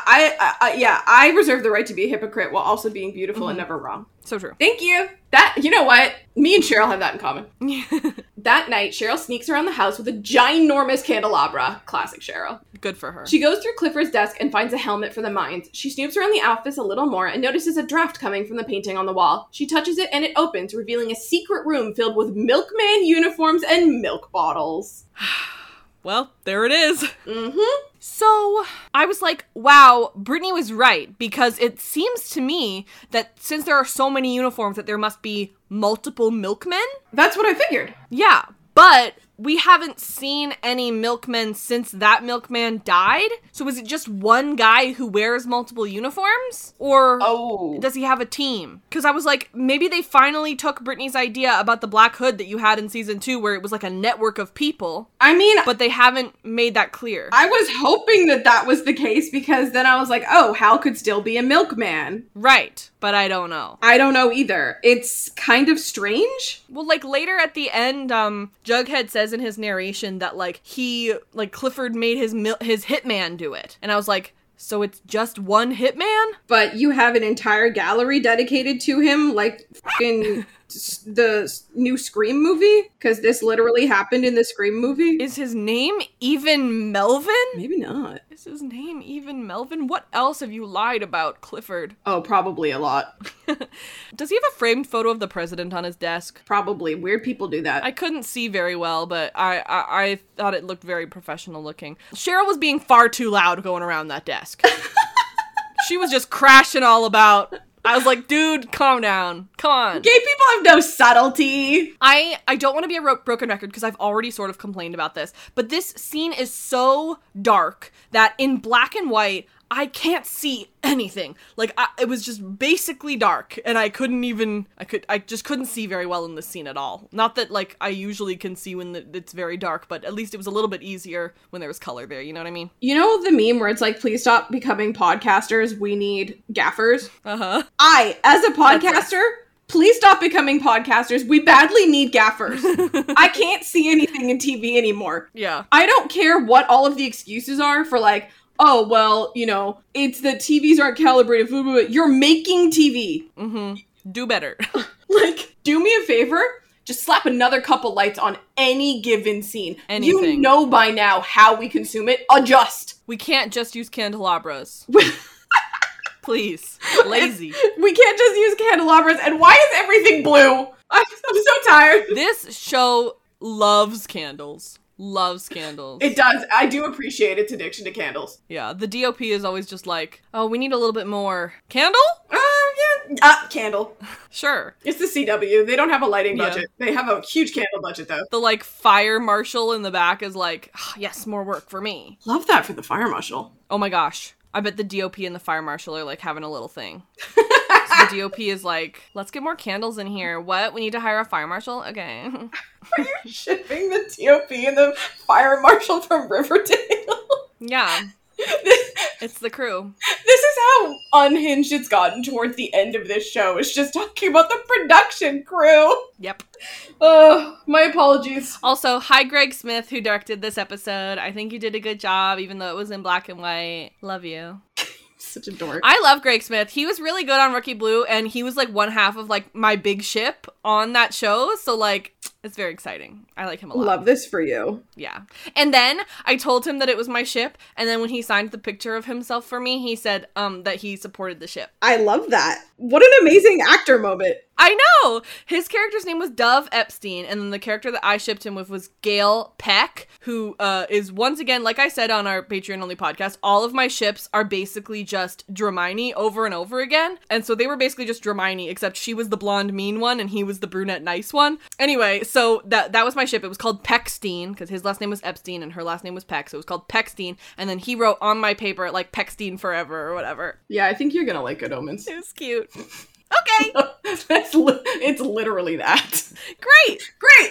I reserve the right to be a hypocrite while also being beautiful and never wrong. So true. Thank you. You know what? Me and Cheryl have that in common. That night, Cheryl sneaks around the house with a ginormous candelabra. Classic Cheryl. Good for her. She goes through Clifford's desk and finds a helmet for the mines. She snoops around the office a little more and notices a draft coming from the painting on the wall. She touches it and it opens, revealing a secret room filled with milkman uniforms and milk bottles. Well, there it is. Mm-hmm. So I was like, wow, Brittany was right, because it seems to me that since there are so many uniforms that there must be multiple milkmen. That's what I figured. Yeah, but we haven't seen any milkmen since that milkman died. So is it just one guy who wears multiple uniforms? Or does he have a team? Because I was like, maybe they finally took Brittany's idea about the Black Hood that you had in season 2, where it was like a network of people. I mean, but they haven't made that clear. I was hoping that was the case, because then I was like, oh, Hal could still be a milkman. Right, but I don't know. I don't know either. It's kind of strange. Well, like, later at the end, Jughead says in his narration that, like, Clifford made his hitman do it. And I was like, so it's just one hitman? But you have an entire gallery dedicated to him, like fucking the new Scream movie? Because this literally happened in the Scream movie. Is his name even Melvin? Maybe not. Is his name even Melvin? What else have you lied about, Clifford? Oh, probably a lot. Does he have a framed photo of the president on his desk? Probably. Weird people do that. I couldn't see very well, but I thought it looked very professional looking. Cheryl was being far too loud going around that desk. She was just crashing all about. I was like, dude, calm down. Come on. Gay people have no subtlety. I don't want to be a broken record because I've already sort of complained about this, but this scene is so dark that in black and white, I can't see anything. Like, it was just basically dark, and I just couldn't see very well in this scene at all. Not that, like, I usually can see when it's very dark, but at least it was a little bit easier when there was color there, you know what I mean? You know the meme where it's like, please stop becoming podcasters, we need gaffers? Uh-huh. As a podcaster, please stop becoming podcasters, we badly need gaffers. I can't see anything in TV anymore. Yeah. I don't care what all of the excuses are for, like, oh, well, you know, it's the TVs aren't calibrated. You're making TV. Mm-hmm. Do better. Like, do me a favor. Just slap another couple lights on any given scene. Anything. You know by now how we consume it. Adjust. We can't just use candelabras. Please. Lazy. We can't just use candelabras. And why is everything blue? I'm so tired. This show loves candles. Loves candles. It does. I do appreciate its addiction to candles. Yeah, the DOP is always just like, oh, we need a little bit more. Candle? Yeah. Candle. Sure. It's the CW. They don't have a lighting budget. They have a huge candle budget, though. The, like, fire marshal in the back is like, oh, yes, more work for me. Love that for the fire marshal. Oh my gosh. I bet the DOP and the fire marshal are, like, having a little thing. So the DOP is like, let's get more candles in here. What? We need to hire a fire marshal? Okay. Are you shipping the DOP and the fire marshal from Riverdale? Yeah. It's the crew. This is how unhinged it's gotten towards the end of this show. It's just talking about the production crew. Yep. My apologies. Also, hi Greg Smith, who directed this episode. I think you did a good job, even though it was in black and white. Love you. Such a dork. I love Greg Smith. He was really good on Rookie Blue, and he was like one half of like my big ship on that show. So like, it's very exciting. I like him a lot. Love this for you. Yeah. And then I told him that it was my ship, and then when he signed the picture of himself for me, he said that he supported the ship. I love that. What an amazing actor moment. I know! His character's name was Dove Epstein, and then the character that I shipped him with was Gail Peck, who is, once again, like I said on our Patreon-only podcast, all of my ships are basically just Dramini over and over again, and so they were basically just Dramini, except she was the blonde mean one, and he was the brunette nice one. Anyway, so that was my ship. It was called Peckstein, because his last name was Epstein, and her last name was Peck, so it was called Peckstein, and then he wrote on my paper, like, Peckstein forever, or whatever. Yeah, I think you're gonna like Good Omens. It was cute. Okay. It's literally that. Great.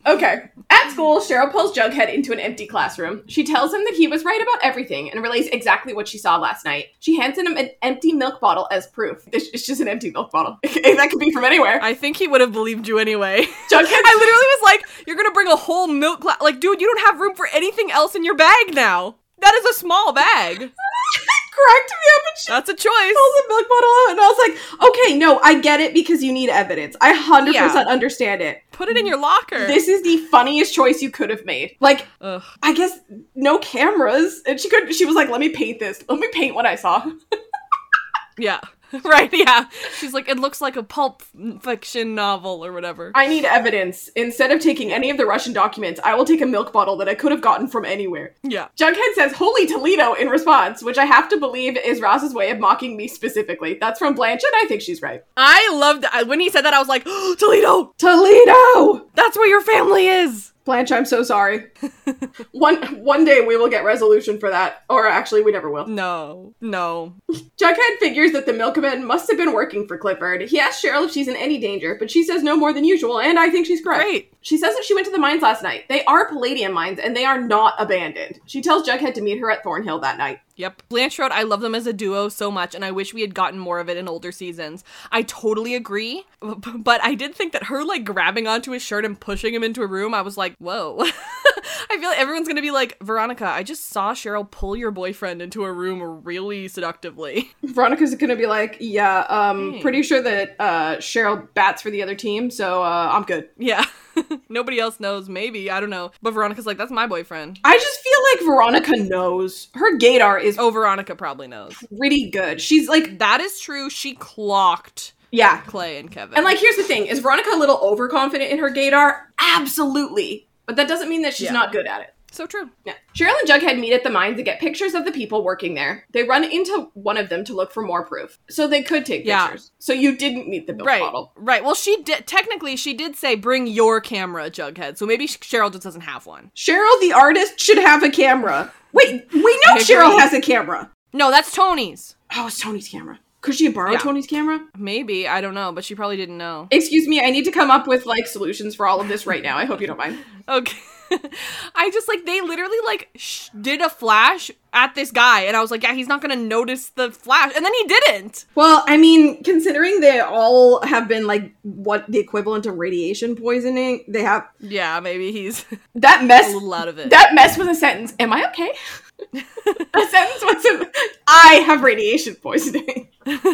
Okay. At school, Cheryl pulls Jughead into an empty classroom. She tells him that he was right about everything and relays exactly what she saw last night. She hands him an empty milk bottle as proof. It's just an empty milk bottle. That could be from anywhere. I think he would have believed you anyway. Jughead, I literally was like, you're gonna bring a whole milk glass. Like, dude, you don't have room for anything else in your bag now. That is a small bag. Correct me up and that's a choice. pulls the milk bottle out, and I was like, okay, no, I get it because you need evidence. I 100% understand it. Put it in your locker. This is the funniest choice you could have made. Like, Ugh. I guess no cameras, and she was like, let me paint this. Let me paint what I saw. Yeah. Right, yeah. She's like, it looks like a pulp fiction novel or whatever. I need evidence. Instead of taking any of the Russian documents, I will take a milk bottle that I could have gotten from anywhere. Yeah. Jughead says, holy Toledo, in response, which I have to believe is Ross's way of mocking me specifically. That's from Blanche, and I think she's right. I loved when he said that, I was like, oh, Toledo! Toledo! That's where your family is! Blanche, I'm so sorry. One day we will get resolution for that. Or actually, we never will. No. Jughead figures that the milkman must have been working for Clifford. He asks Cheryl if she's in any danger, but she says no more than usual, and I think she's correct. Great. She says that she went to the mines last night. They are palladium mines, and they are not abandoned. She tells Jughead to meet her at Thornhill that night. Yep. Blanche wrote, I love them as a duo so much, and I wish we had gotten more of it in older seasons. I totally agree, but I did think that her, like, grabbing onto his shirt and pushing him into a room, I was like, whoa. I feel like everyone's gonna be like, Veronica, I just saw Cheryl pull your boyfriend into a room really seductively. Veronica's gonna be like, yeah, pretty sure that Cheryl bats for the other team, so I'm good. Yeah. Nobody else knows, maybe, I don't know. But Veronica's like, that's my boyfriend. I just feel like Veronica knows. Her gaydar is Veronica probably knows. pretty good. She's like... That is true, she clocked Clay and Kevin. And like, here's the thing, is Veronica a little overconfident in her gaydar? Absolutely. But that doesn't mean that she's not good at it. So true. Yeah. Cheryl and Jughead meet at the mines to get pictures of the people working there. They run into one of them to look for more proof. So they could take pictures. So you didn't meet the milk bottle. Right. Well, technically, she did say, bring your camera, Jughead. So maybe Cheryl just doesn't have one. Cheryl, the artist, should have a camera. Wait, we know Cheryl has a camera. No, that's Tony's. Oh, it's Tony's camera. Could she borrow Tony's camera? Maybe. I don't know, but she probably didn't know. Excuse me, I need to come up with, like, solutions for all of this right now. I hope you don't mind. Okay. I just, like, they literally, like, did a flash at this guy, and I was like, yeah, he's not gonna notice the flash, and then he didn't. Well, I mean, considering they all have been, like, what the equivalent of radiation poisoning, they have... Yeah, maybe he's that mess, a little out of it. That mess was a sentence. Am I okay? The sentence wasn't, I have radiation poisoning.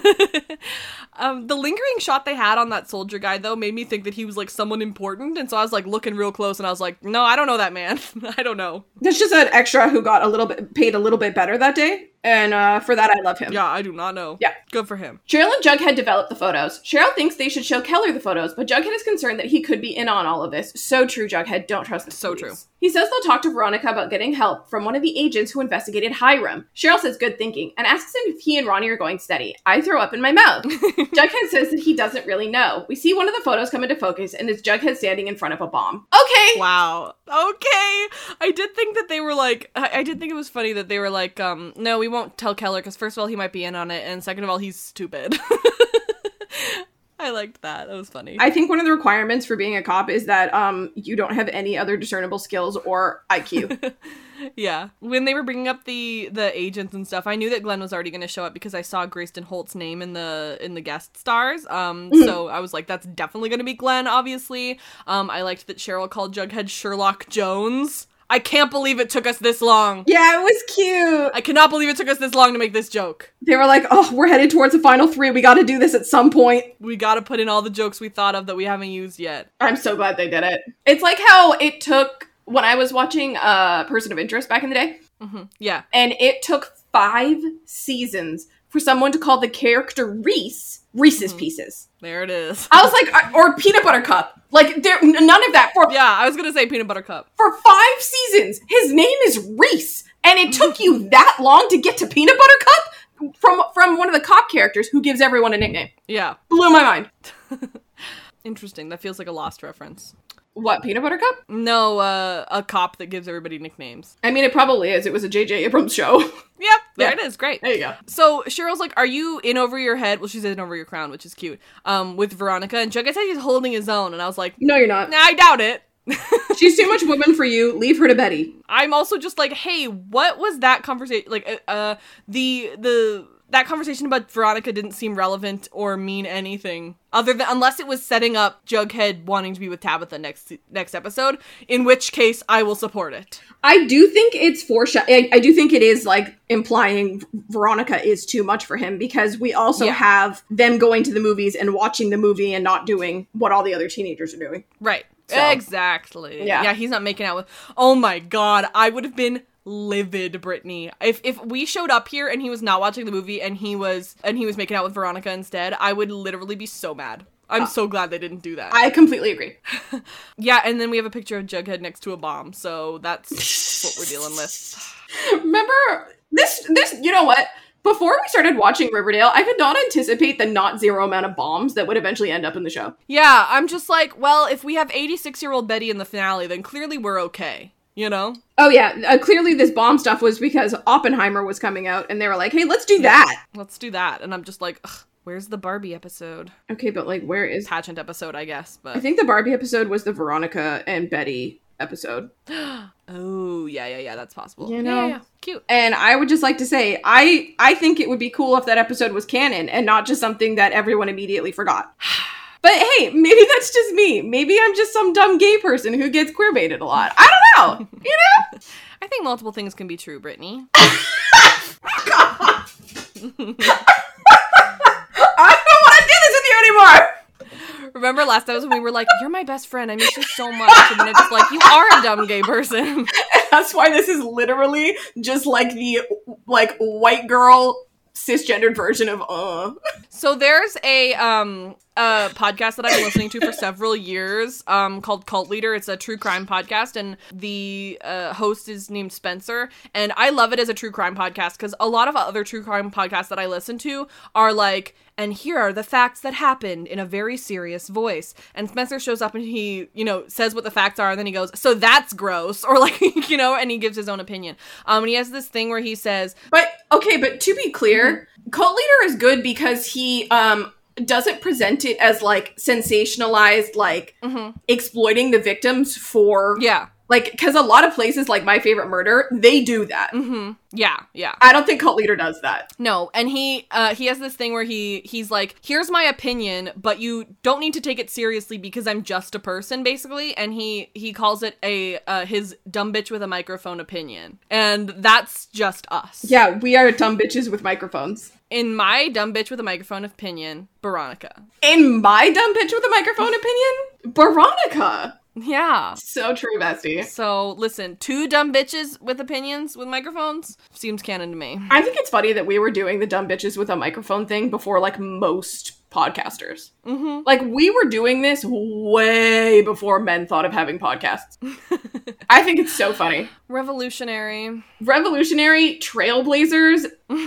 The lingering shot they had on that soldier guy, though, made me think that he was, like, someone important, and so I was, like, looking real close, and I was like, no, I don't know that man. I don't know. That's just an extra who got paid a little bit better that day, and for that I love him. Yeah, I do not know. Yeah. Good for him. Cheryl and Jughead developed the photos. Cheryl thinks they should show Keller the photos, but Jughead is concerned that he could be in on all of this. So true, Jughead. Don't trust the So police. true. He says they'll talk to Veronica about getting help from one of the agents who investigated Hiram. Cheryl says good thinking and asks him if he and Ronnie are going steady. I throw up in my mouth. Jughead says that he doesn't really know. We see one of the photos come into focus and it's Jughead standing in front of a bomb. Okay. Wow. Okay. I did think that they were like, I did think it was funny that they were like, no, we won't tell Keller because first of all, he might be in on it, and second of all, he's stupid. I liked that. That was funny. I think one of the requirements for being a cop is that you don't have any other discernible skills or IQ. Yeah. When they were bringing up the agents and stuff, I knew that Glenn was already going to show up because I saw Grayston Holt's name in the guest stars. So I was like, that's definitely going to be Glenn, obviously. I liked that Cheryl called Jughead Sherlock Jones. I can't believe it took us this long. Yeah, it was cute. I cannot believe it took us this long to make this joke. They were like, oh, we're headed towards the final 3. We got to do this at some point. We got to put in all the jokes we thought of that we haven't used yet. I'm so glad they did it. It's like how it took, when I was watching Person of Interest back in the day. Mm-hmm. Yeah. And it took 5 seasons for someone to call the character Reese's Pieces. There it is. I was like, or Peanut Butter Cup. Like, there, none of that. Yeah, I was going to say Peanut Butter Cup. For 5 seasons, his name is Reese. And it took you that long to get to Peanut Butter Cup from one of the cop characters who gives everyone a nickname. Yeah. Blew my mind. Interesting. That feels like a Lost reference. What, Peanut Butter Cup? No, a cop that gives everybody nicknames. I mean, it probably is. It was a J.J. Abrams show. Yep, there it is. Great. There you go. So Cheryl's like, are you in over your head? Well, she's in over your crown, which is cute. With Veronica. And Jughead said he's holding his own. And I was like, No, you're not. nah, I doubt it. She's too much woman for you. Leave her to Betty. I'm also just like, hey, what was that conversation? Like, that conversation about Veronica didn't seem relevant or mean anything other than, unless it was setting up Jughead wanting to be with Tabitha next episode, in which case I will support it. I do think it's I do think it is like implying Veronica is too much for him, because we also have them going to the movies and watching the movie and not doing what all the other teenagers are doing. Right. So, exactly. Yeah, he's not making out with... Oh my god, I would have been livid, Brittany. If we showed up here and he was not watching the movie and he was making out with Veronica instead, I would literally be so mad. I'm so glad they didn't do that. I completely agree. Yeah, and then we have a picture of Jughead next to a bomb, so that's what we're dealing with. Remember, this, you know what? Before we started watching Riverdale, I could not anticipate the not zero amount of bombs that would eventually end up in the show. Yeah, I'm just like, well, if we have 86-year-old Betty in the finale, then clearly we're okay. You know? Oh, yeah. Clearly this bomb stuff was because Oppenheimer was coming out, and they were like, hey, let's do that. Let's do that. And I'm just like, ugh, where's the Barbie episode? Okay, but, like, where is... Pageant episode, I guess, but... I think the Barbie episode was the Veronica and Betty episode. Oh, yeah, that's possible. You know? Yeah. Cute. And I would just like to say, I think it would be cool if that episode was canon, and not just something that everyone immediately forgot. But hey, maybe that's just me. Maybe I'm just some dumb gay person who gets queerbaited a lot. I don't know. You know? I think multiple things can be true, Brittany. God. I don't want to do this with you anymore. Remember last episode when we were like, you're my best friend, I miss you so much. And then it's just like, you are a dumb gay person. That's why this is literally just like the white girl cisgendered version of So there's a podcast that I've been listening to for several years called Cult Leader. It's a true crime podcast, and the host is named Spencer, and I love it as a true crime podcast because a lot of other true crime podcasts that I listen to are like, and here are the facts that happened in a very serious voice, and Spencer shows up and he, says what the facts are, and then he goes, so that's gross, or like, and he gives his own opinion. And he has this thing where he says, but to be clear, Cult Leader is good because he doesn't present it as like sensationalized, like exploiting the victims for like, because a lot of places like My Favorite Murder, they do that. Yeah. I don't think Cult Leader does that. No, and he has this thing where he's like, here's my opinion, but you don't need to take it seriously because I'm just a person, basically. And he calls it his dumb bitch with a microphone opinion, and that's just us. Yeah, we are dumb bitches with microphones. In my dumb bitch with a microphone opinion, Veronica. In my dumb bitch with a microphone opinion, Veronica. Yeah. So true, bestie. So, listen, two dumb bitches with opinions with microphones seems canon to me. I think it's funny that we were doing the dumb bitches with a microphone thing before, like, most podcasters. Like, we were doing this way before men thought of having podcasts. I think it's so funny. Revolutionary, trailblazers,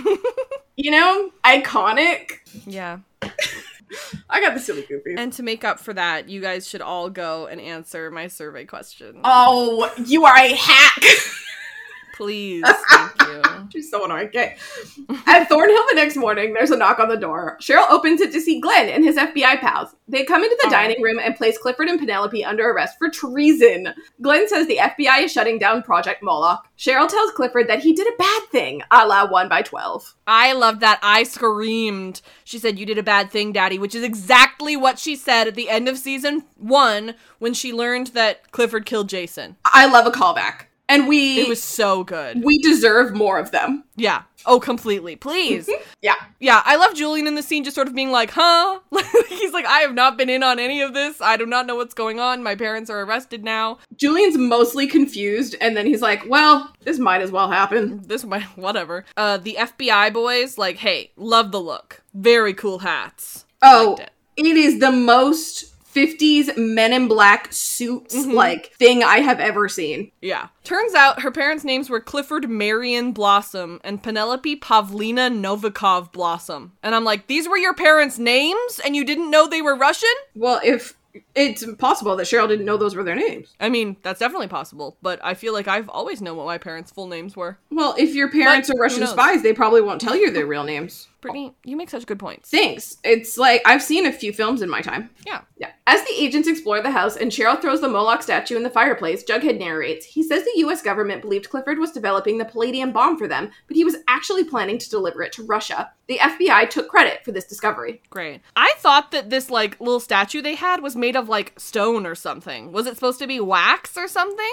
iconic. Yeah. I got the silly goofies. And to make up for that, you guys should all go and answer my survey question. Oh, you are a hack! Please, thank you. She's so annoying. Okay. At Thornhill the next morning, there's a knock on the door. Cheryl opens it to see Glenn and his FBI pals. They come into the dining room and place Clifford and Penelope under arrest for treason. Glenn says the FBI is shutting down Project Moloch. Cheryl tells Clifford that he did a bad thing, a la 1 by 12. I love that. I screamed. She said, you did a bad thing, Daddy, which is exactly what she said at the end of season 1 when she learned that Clifford killed Jason. I love a callback. And it was so good. We deserve more of them. Yeah. Oh, completely. Please. Yeah. Yeah. I love Julian in the scene just sort of being like, huh? He's like, I have not been in on any of this. I do not know what's going on. My parents are arrested now. Julian's mostly confused. And then he's like, well, this might as well happen. Whatever. The FBI boys, like, hey, love the look. Very cool hats. Oh, it is the most 50s Men in Black suits, thing I have ever seen. Yeah. Turns out her parents' names were Clifford Marion Blossom and Penelope Pavlina Novikov Blossom. And I'm like, these were your parents' names and you didn't know they were Russian? Well, if it's possible that Cheryl didn't know those were their names. I mean, that's definitely possible, but I feel like I've always known what my parents' full names were. Well, if your parents are Russian spies, they probably won't tell you their real names. Brittany, you make such good points. Thanks. It's like, I've seen a few films in my time. Yeah. As the agents explore the house and Cheryl throws the Moloch statue in the fireplace, Jughead narrates. He says the U.S. government believed Clifford was developing the palladium bomb for them, but he was actually planning to deliver it to Russia. The FBI took credit for this discovery. Great. I thought that this, like, little statue they had was made of, like, stone or something. Was it supposed to be wax or something?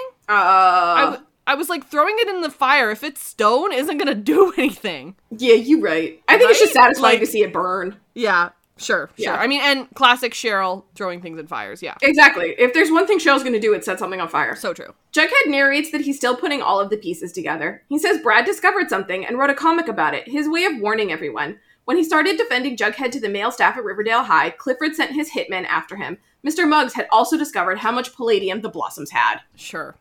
I was like, throwing it in the fire, if it's stone, isn't gonna do anything. Yeah, you're right. I think it's just satisfying to see it burn. Yeah, sure. I mean, and classic Cheryl throwing things in fires, yeah. Exactly. If there's one thing Cheryl's gonna do, it's set something on fire. So true. Jughead narrates that he's still putting all of the pieces together. He says Brad discovered something and wrote a comic about it, his way of warning everyone. When he started defending Jughead to the male staff at Riverdale High, Clifford sent his hitmen after him. Mr. Muggs had also discovered how much palladium the Blossoms had. Sure.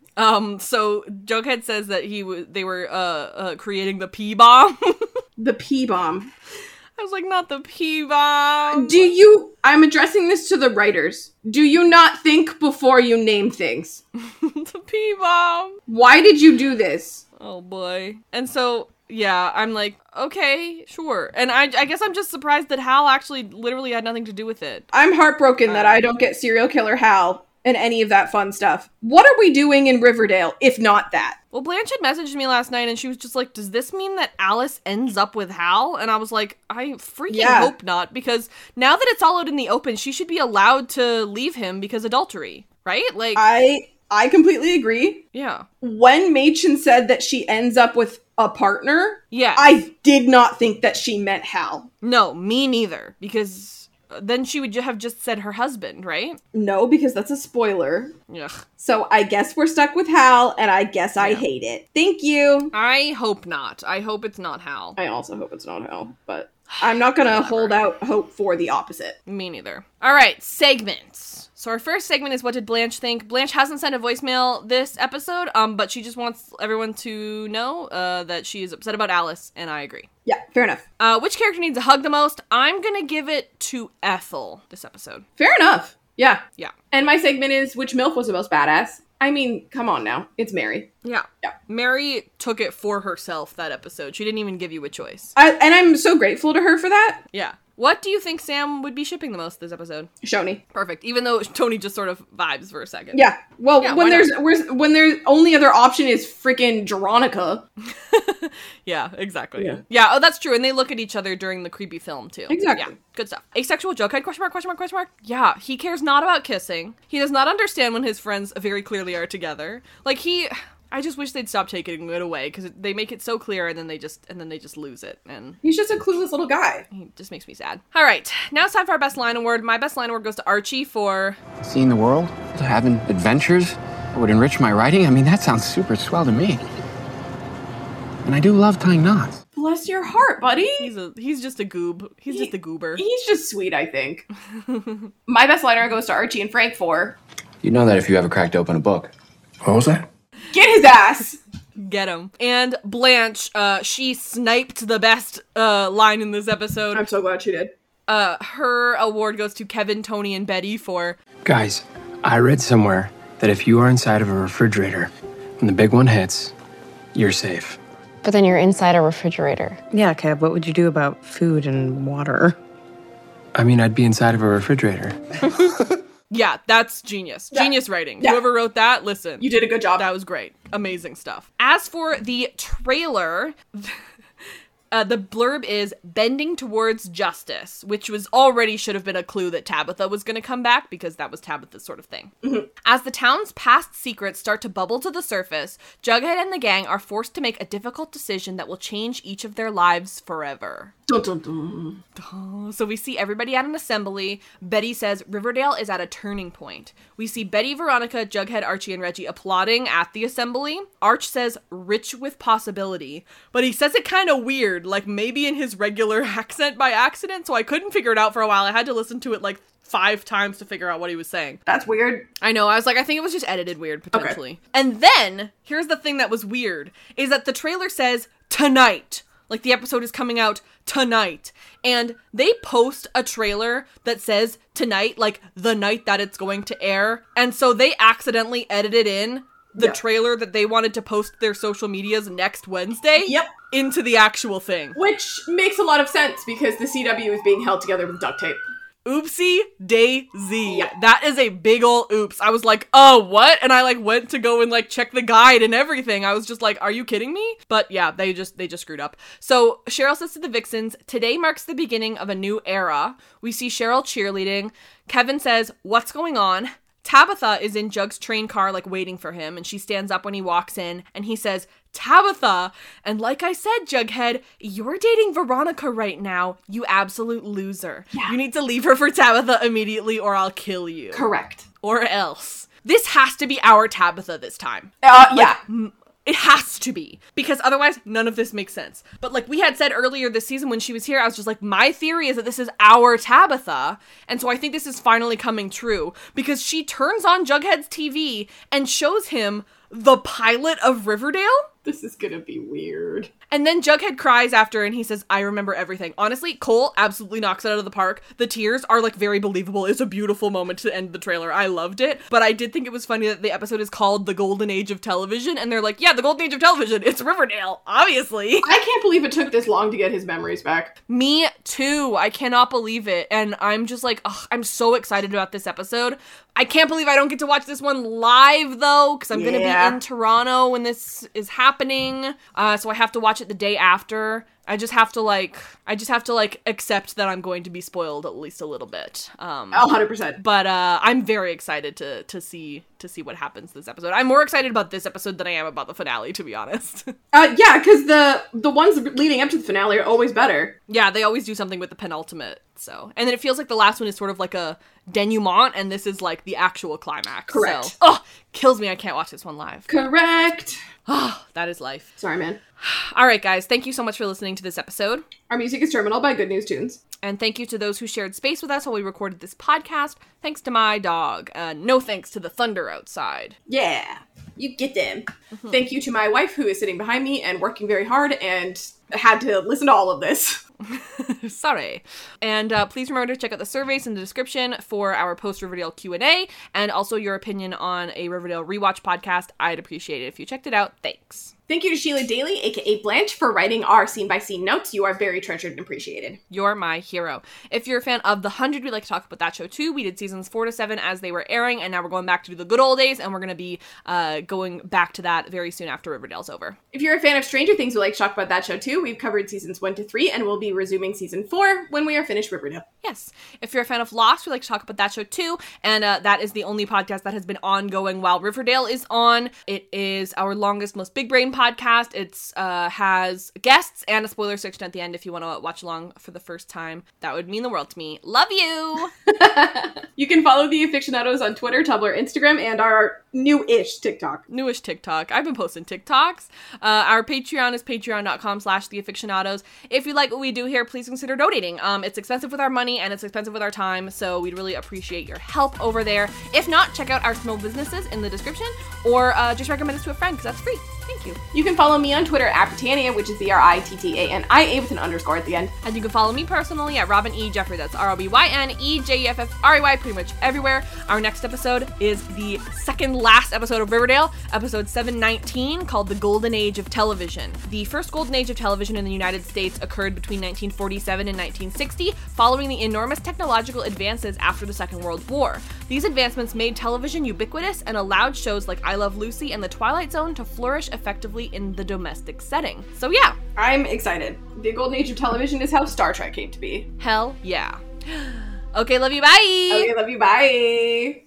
So Jughead says that they were creating the P-bomb. The P-bomb. I was like, not the P-bomb. I'm addressing this to the writers. Do you not think before you name things? The P-bomb. Why did you do this? Oh boy. And so, yeah, I'm like, okay, sure. And I guess I'm just surprised that Hal actually literally had nothing to do with it. I'm heartbroken that I don't get serial killer Hal and any of that fun stuff. What are we doing in Riverdale, if not that? Well, Blanche had messaged me last night and she was just like, does this mean that Alice ends up with Hal? And I was like, I freaking hope not, because now that it's all out in the open, she should be allowed to leave him because adultery, right? Like, I completely agree. Yeah. When Machen said that she ends up with a partner, yes. I did not think that she meant Hal. No, me neither, because then she would have just said her husband, right? No, because that's a spoiler. Ugh. So I guess we're stuck with Hal, and I guess I hate it. Thank you. I hope not. I hope it's not Hal. I also hope it's not Hal, but I'm not gonna hold out hope for the opposite. Me neither. All right, segments. So our first segment is What Did Blanche Think? Blanche hasn't sent a voicemail this episode, but she just wants everyone to know that she is upset about Alice, and I agree. Yeah, fair enough. Which character needs a hug the most? I'm gonna give it to Ethel this episode. Fair enough. Yeah. Yeah. And my segment is which MILF was the most badass? I mean, come on now. It's Mary. Yeah. Mary took it for herself that episode. She didn't even give you a choice. And I'm so grateful to her for that. Yeah. What do you think Sam would be shipping the most this episode? Shoni. Perfect. Even though Tony just sort of vibes for a second. Yeah. Well, when there's only other option is freaking Veronica. Yeah, exactly. Yeah. Oh, that's true. And they look at each other during the creepy film too. Exactly. Yeah. Good stuff. Asexual Jughead? Question mark, question mark, question mark. Yeah. He cares not about kissing. He does not understand when his friends very clearly are together. Like I just wish they'd stop taking it away because they make it so clear and then they just lose it. And he's just a clueless little guy. He just makes me sad. All right, now it's time for our best line award. My best line award goes to Archie for seeing the world, having adventures that would enrich my writing. I mean, that sounds super swell to me. And I do love tying knots. Bless your heart, buddy. He's just a goob. He's just a goober. He's just sweet, I think. My best liner goes to Archie and Frank for you know that if you ever cracked open a book. What was that? Get his ass! Get him. And Blanche, she sniped the best line in this episode. I'm so glad she did. Her award goes to Kevin, Tony, and Betty for guys, I read somewhere that if you are inside of a refrigerator, when the big one hits, you're safe. But then you're inside a refrigerator. Yeah, Kev, what would you do about food and water? I mean, I'd be inside of a refrigerator. Yeah, that's genius. Genius writing. Yeah. Whoever wrote that, listen. You did a good job. That was great. Amazing stuff. As for the trailer, the blurb is bending towards justice, which should have been a clue that Tabitha was going to come back because that was Tabitha's sort of thing. Mm-hmm. As the town's past secrets start to bubble to the surface, Jughead and the gang are forced to make a difficult decision that will change each of their lives forever. Dun, dun, dun. So we see everybody at an assembly. Betty says Riverdale is at a turning point. We see Betty, Veronica, Jughead, Archie, and Reggie applauding at the assembly. Arch says rich with possibility, but he says it kind of weird, like maybe in his regular accent by accident, so I couldn't figure it out for a while. I had to listen to it like 5 times to figure out what he was saying. That's weird. I know. I was like, I think it was just edited weird, potentially. Okay. And then, here's the thing that was weird, is that the trailer says tonight. Like, the episode is coming out tonight. And they post a trailer that says tonight, like, the night that it's going to air. And so they accidentally edited in the trailer that they wanted to post their social medias next Wednesday into the actual thing. Which makes a lot of sense because the CW is being held together with duct tape. Oopsie daisy. Yeah. That is a big ol' oops. I was like, oh, what? And I went to go and check the guide and everything. I was just like, are you kidding me? But yeah, they just screwed up. So Cheryl says to the Vixens, today marks the beginning of a new era. We see Cheryl cheerleading. Kevin says, what's going on? Tabitha is in Jug's train car, waiting for him, and she stands up when he walks in, and he says, Tabitha! And like I said, Jughead, you're dating Veronica right now, you absolute loser. Yeah. You need to leave her for Tabitha immediately, or I'll kill you. Correct. Or else. This has to be our Tabitha this time. Yeah. It has to be, because otherwise none of this makes sense. But we had said earlier this season when she was here, I was just my theory is that this is our Tabitha. And so I think this is finally coming true, because she turns on Jughead's TV and shows him the pilot of Riverdale. This is gonna be weird. And then Jughead cries after and he says, I remember everything. Honestly, Cole absolutely knocks it out of the park. The tears are very believable. It's a beautiful moment to end the trailer. I loved it. But I did think it was funny that the episode is called The Golden Age of Television. And they're yeah, the Golden Age of Television. It's Riverdale, obviously. I can't believe it took this long to get his memories back. Me too. I cannot believe it. And I'm just I'm so excited about this episode. I can't believe I don't get to watch this one live though, because I'm going to be in Toronto when this is happening. So I have to watch it the day after. I just have to accept that I'm going to be spoiled at least a little bit. 100%. But I'm very excited to see what happens this episode. I'm more excited about this episode than I am about the finale, to be honest. Yeah, because the ones leading up to the finale are always better. Yeah, they always do something with the penultimate. So, and then it feels like the last one is sort of a denouement, and this is the actual climax. Correct. So, kills me I can't watch this one live. Correct. Oh, that is life. Sorry, man. All right, guys. Thank you so much for listening to this episode. Our music is Terminal by Good News Tunes. And thank you to those who shared space with us while we recorded this podcast. Thanks to my dog. No thanks to the thunder outside. Yeah, you get them. Mm-hmm. Thank you to my wife, who is sitting behind me and working very hard and had to listen to all of this. Sorry. And please remember to check out the surveys in the description for our post-Riverdale Q&A, and also your opinion on a Riverdale rewatch podcast. I'd appreciate it if you checked it out. Thanks. Thank you to Sheila Daly, aka Blanche, for writing our scene-by-scene notes. You are very treasured and appreciated. You're my hero. If you're a fan of The 100, we'd like to talk about that show too. We did seasons 4 to 7 as they were airing, and now we're going back to the good old days, and we're going to be going back to that very soon after Riverdale's over. If you're a fan of Stranger Things, we'd like to talk about that show too. We've covered seasons 1 to 3, and we'll be resuming season 4 when we are finished Riverdale. Yes. If you're a fan of Lost, we'd like to talk about that show too, and that is the only podcast that has been ongoing while Riverdale is on. It is our longest, most big brain podcast. It's has guests and a spoiler section at the end if you want to watch along for the first time. That would mean the world to me. Love you! You can follow the Afictionados on Twitter, Tumblr, Instagram, and our new-ish TikTok. Newish TikTok. I've been posting TikToks. Our Patreon is patreon.com/theafictionados. If you like what we do here, please consider donating. It's expensive with our money and it's expensive with our time, so we'd really appreciate your help over there. If not, check out our small businesses in the description, or just recommend us to a friend, because that's free. Thank you. You can follow me on Twitter at Britannia, which is BRITTANIA with an underscore at the end. And you can follow me personally at Robin E. Jeffrey. That's ROBYNEJEFFREY, pretty much everywhere. Our next episode is the second last episode of Riverdale, episode 719, called The Golden Age of Television. The first Golden Age of Television in the United States occurred between 1947 and 1960, following the enormous technological advances after the Second World War. These advancements made television ubiquitous and allowed shows like I Love Lucy and The Twilight Zone to flourish effectively in the domestic setting. So yeah. I'm excited. The Golden Age of Television is how Star Trek came to be. Hell yeah. Okay, love you, bye! Okay, love you, bye!